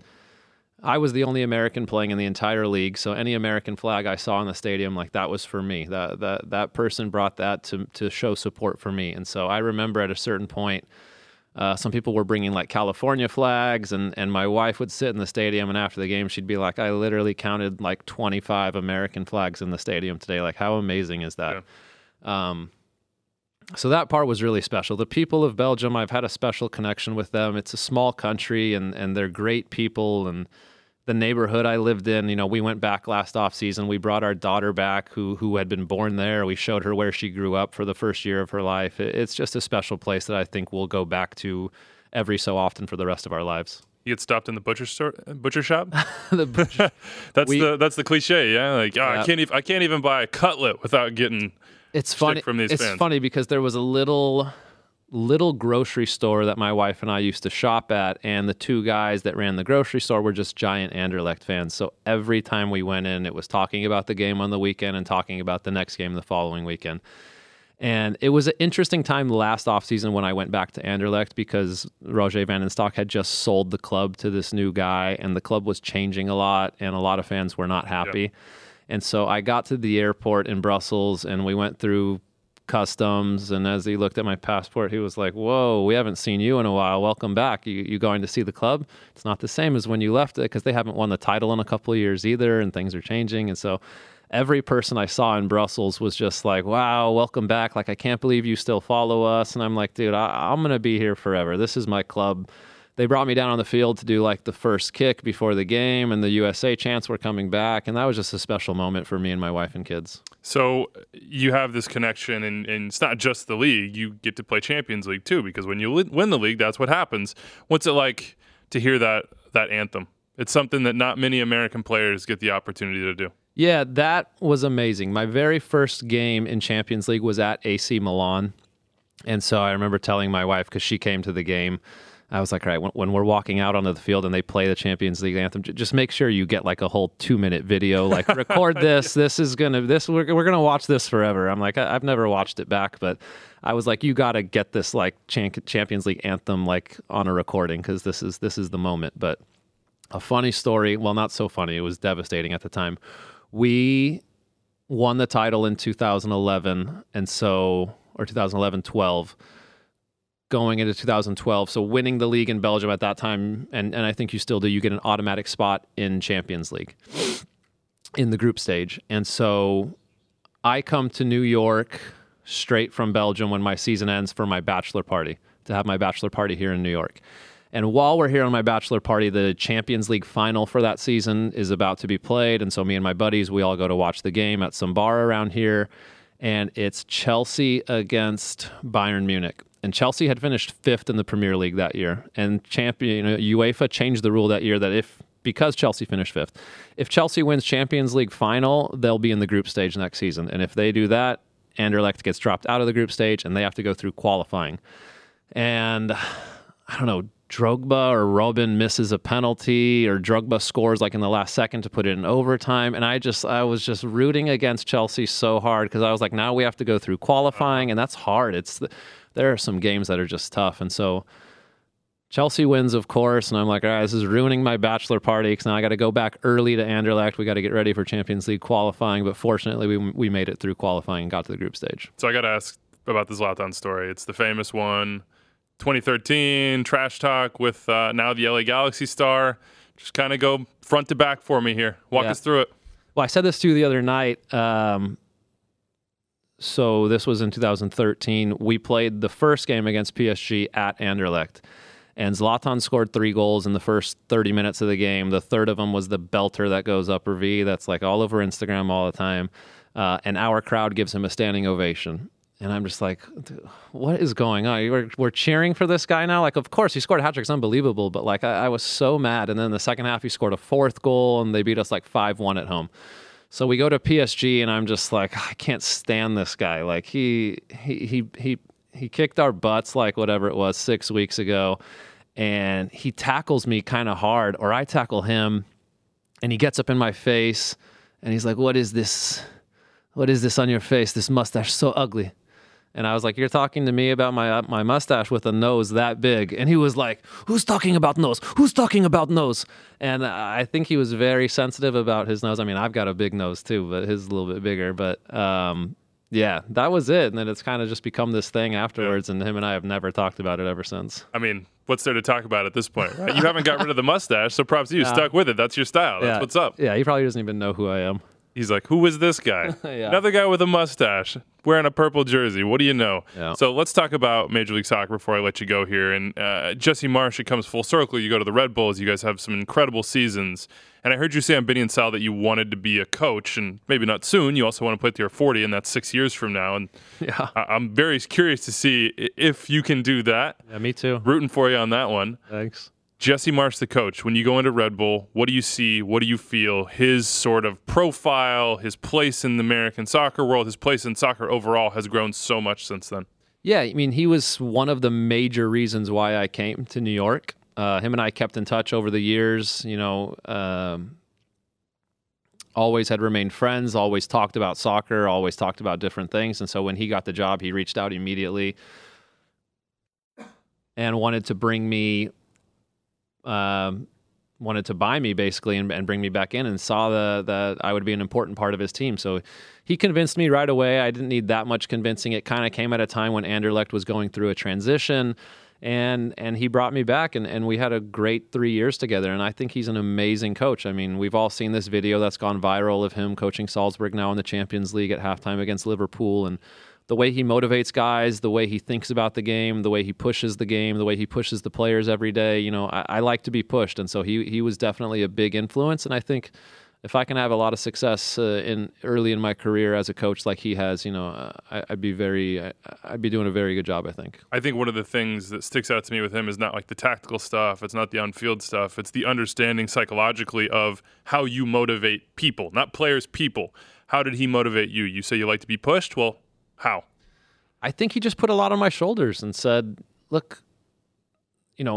I was the only American playing in the entire league. So any American flag I saw in the stadium, like that was for me. That that that person brought that to to show support for me. And so I remember at a certain point, Uh, some people were bringing like California flags, and, and my wife would sit in the stadium, and after the game, she'd be like, I literally counted like twenty-five American flags in the stadium today. Like, how amazing is that? Yeah. Um, so that part was really special. The people of Belgium, I've had a special connection with them. It's a small country, and, and they're great people, and the neighborhood I lived in, you know, we went back last off season. We brought our daughter back who who had been born there. We showed her where she grew up for the first year of her life. It's just a special place that I think we'll go back to every so often for the rest of our lives. You get stopped in the butcher store, butcher shop. the butcher, that's we, the that's the cliche, yeah. Like, oh, yeah. I can't even I can't even buy a cutlet without getting. It's funny. From these it's fans. funny because there was a little. little grocery store that my wife and I used to shop at, and the two guys that ran the grocery store were just giant Anderlecht fans. So every time we went in, it was talking about the game on the weekend and talking about the next game the following weekend. And it was an interesting time last offseason when I went back to Anderlecht because Roger van den Stock had just sold the club to this new guy, and the club was changing a lot, and a lot of fans were not happy. Yeah. And so I got to the airport in Brussels, and we went through customs, and as he looked at my passport, he was like, whoa, we haven't seen you in a while. Welcome back. You, you going to see the club? It's not the same as when you left it because they haven't won the title in a couple of years either, and things are changing. And so every person I saw in Brussels was just like, wow, welcome back. Like, I can't believe you still follow us. And I'm like, dude, I, I'm going to be here forever. This is my club. They brought me down on the field to do like the first kick before the game, and the U S A chants were coming back. And that was just a special moment for me and my wife and kids. So you have this connection, and, and it's not just the league. You get to play Champions League too, because when you li- win the league, that's what happens. What's it like to hear that that anthem? It's something that not many American players get the opportunity to do. Yeah, that was amazing. My very first game in Champions League was at A C Milan. And so I remember telling my wife, because she came to the game, I was like, all right, when, when we're walking out onto the field and they play the Champions League anthem, j- just make sure you get like a whole two minute video, like record this. This is gonna this we're we're gonna watch this forever. I'm like, I, I've never watched it back, but I was like, you got to get this like Chan- Champions League anthem like on a recording because this is this is the moment. But a funny story, well, not so funny. It was devastating at the time. We won the title in two thousand eleven, and so or twenty eleven twelve. Going into two thousand twelve, so winning the league in Belgium at that time, and, and I think you still do, you get an automatic spot in Champions League in the group stage. And so I come to New York straight from Belgium when my season ends for my bachelor party, to have my bachelor party here in New York. And while we're here on my bachelor party, the Champions League final for that season is about to be played. And so me and my buddies, we all go to watch the game at some bar around here. And it's Chelsea against Bayern Munich. And Chelsea had finished fifth in the Premier League that year. And champion, you know, UEFA changed the rule that year that if, because Chelsea finished fifth, if Chelsea wins Champions League final, they'll be in the group stage next season. And if they do that, Anderlecht gets dropped out of the group stage and they have to go through qualifying. And I don't know, Drogba or Robin misses a penalty, or Drogba scores like in the last second to put it in overtime. And I just, I was just rooting against Chelsea so hard because I was like, now we have to go through qualifying, and that's hard. It's the, there are some games that are just tough. And so Chelsea wins, of course, and I'm like, all right, this is ruining my bachelor party because now I got to go back early to Anderlecht. We got to get ready for Champions League qualifying. But fortunately, we we made it through qualifying and got to the group stage. So I got to ask about the Zlatan story. It's the famous one. twenty thirteen trash talk with uh, now the L A Galaxy star. Just kind of go front to back for me here. Walk yeah. us through it. Well, I said this to you the other night. Um, so this was in two thousand thirteen. We played the first game against P S G at Anderlecht. And Zlatan scored three goals in the first thirty minutes of the game. The third of them was the belter that goes upper V. That's like all over Instagram all the time. Uh, and our crowd gives him a standing ovation. And I'm just like, what is going on? We're, we're cheering for this guy now? Like, of course, he scored a hat trick. It's unbelievable. But, like, I, I was so mad. And then the second half, he scored a fourth goal, and they beat us, like, five one at home. So we go to P S G, and I'm just like, I can't stand this guy. Like, he he he he he kicked our butts, like, whatever it was, six weeks ago. And he tackles me kind of hard, or I tackle him, and he gets up in my face, and he's like, what is this? What is this on your face? This mustache so ugly. And I was like, you're talking to me about my uh, my mustache with a nose that big. And he was like, who's talking about nose? Who's talking about nose? And I think he was very sensitive about his nose. I mean, I've got a big nose too, but his is a little bit bigger. But um, yeah, that was it. And then it's kind of just become this thing afterwards. Yeah. And him and I have never talked about it ever since. I mean, what's there to talk about at this point, right? You haven't got rid of the mustache, so props to you. Yeah. Stuck with it. That's your style. That's yeah. what's up. Yeah, he probably doesn't even know who I am. He's like, who is this guy? yeah. Another guy with a mustache wearing a purple jersey. What do you know? Yeah. So let's talk about Major League Soccer before I let you go here. And uh, Jesse Marsch, it comes full circle. You go to the Red Bulls. You guys have some incredible seasons. And I heard you say on Benny and Sal that you wanted to be a coach, and maybe not soon. You also want to play till you're forty, and that's six years from now. And yeah. I- I'm very curious to see if you can do that. Yeah, me too. Rooting for you on that one. Thanks. Jesse Marsch, the coach, when you go into Red Bull, what do you see? What do you feel? His sort of profile, his place in the American soccer world, his place in soccer overall has grown so much since then. Yeah, I mean, he was one of the major reasons why I came to New York. Uh, him and I kept in touch over the years, you know, um, always had remained friends, always talked about soccer, always talked about different things. And so when he got the job, he reached out immediately and wanted to bring me Um, wanted to buy me basically and, and bring me back in, and saw the, that I would be an important part of his team. So he convinced me right away. I didn't need that much convincing. It kind of came at a time when Anderlecht was going through a transition, and and he brought me back, and, and we had a great three years together. And I think he's an amazing coach. I mean, we've all seen this video that's gone viral of him coaching Salzburg now in the Champions League at halftime against Liverpool, and the way he motivates guys, the way he thinks about the game, the way he pushes the game, the way he pushes the players every day. You know, I, I like to be pushed. And so he he was definitely a big influence. And I think if I can have a lot of success uh, in early in my career as a coach like he has, you know, uh, I, I'd be very, I, I'd be doing a very good job, I think. I think one of the things that sticks out to me with him is not like the tactical stuff. It's not the on-field stuff. It's the understanding psychologically of how you motivate people, not players, people. How did he motivate you? You say you like to be pushed. Well, how? I think he just put a lot on my shoulders and said, look, you know,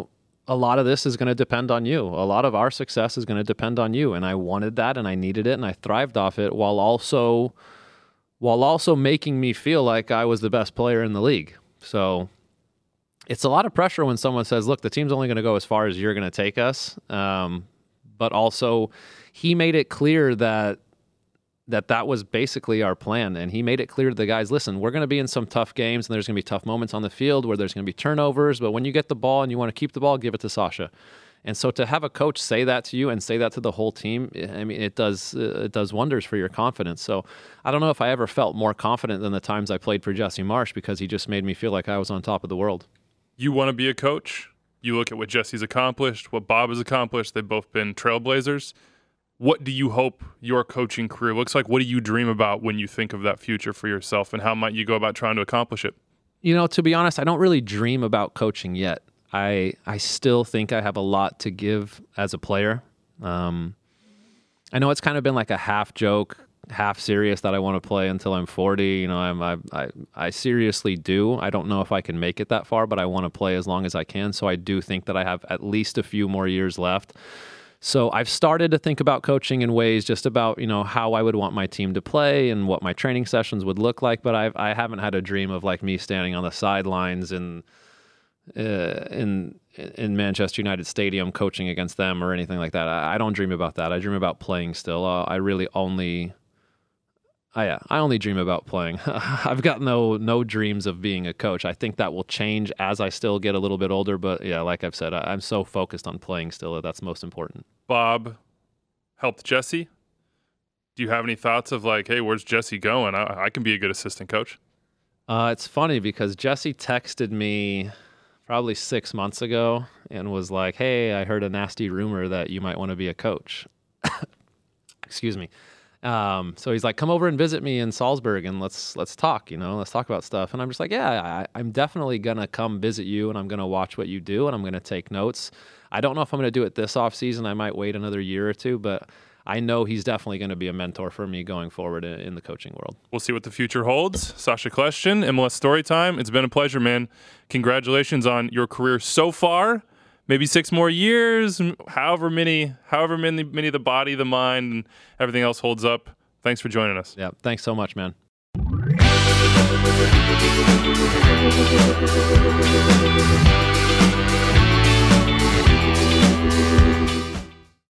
a lot of this is going to depend on you. A lot of our success is going to depend on you. And I wanted that and I needed it and I thrived off it while also while also making me feel like I was the best player in the league. So it's a lot of pressure when someone says, look, the team's only going to go as far as you're going to take us. Um, but also he made it clear that that that was basically our plan. And he made it clear to the guys, listen, we're going to be in some tough games and there's going to be tough moments on the field where there's going to be turnovers. But when you get the ball and you want to keep the ball, give it to Sasha. And so to have a coach say that to you and say that to the whole team, I mean, it does uh, it does wonders for your confidence. So I don't know if I ever felt more confident than the times I played for Jesse Marsch, because he just made me feel like I was on top of the world. You want to be a coach? You look at what Jesse's accomplished, what Bob has accomplished. They've both been trailblazers. What do you hope your coaching career looks like? What do you dream about when you think of that future for yourself, and how might you go about trying to accomplish it? You know, to be honest, I don't really dream about coaching yet. I I still think I have a lot to give as a player. Um, I know it's kind of been like a half joke, half serious that I want to play until I'm forty. You know, I'm, I, I I seriously do. I don't know if I can make it that far, but I want to play as long as I can. So I do think that I have at least a few more years left. So I've started to think about coaching in ways just about, you know, how I would want my team to play and what my training sessions would look like. But I've, I haven't had a dream of like me standing on the sidelines in, uh, in, in Manchester United Stadium coaching against them or anything like that. I, I don't dream about that. I dream about playing still. Uh, I really only... I, yeah, I only dream about playing. I've got no no dreams of being a coach. I think that will change as I still get a little bit older. But yeah, like I've said, I, I'm so focused on playing still that that's most important. Bob helped Jesse. Do you have any thoughts of like, hey, where's Jesse going? I, I can be a good assistant coach. Uh, it's funny because Jesse texted me probably six months ago and was like, hey, I heard a nasty rumor that you might want to be a coach. Excuse me. Um, so he's like, come over and visit me in Salzburg and let's, let's talk, you know, let's talk about stuff. And I'm just like, yeah, I, I'm definitely going to come visit you and I'm going to watch what you do and I'm going to take notes. I don't know if I'm going to do it this off season. I might wait another year or two, but I know he's definitely going to be a mentor for me going forward in, in the coaching world. We'll see what the future holds. Sasha Kljestan, M L S Storytime. It's been a pleasure, man. Congratulations on your career so far. Maybe six more years, however many, however many, many the body, the mind, and everything else holds up. Thanks for joining us. Yeah, thanks so much, man.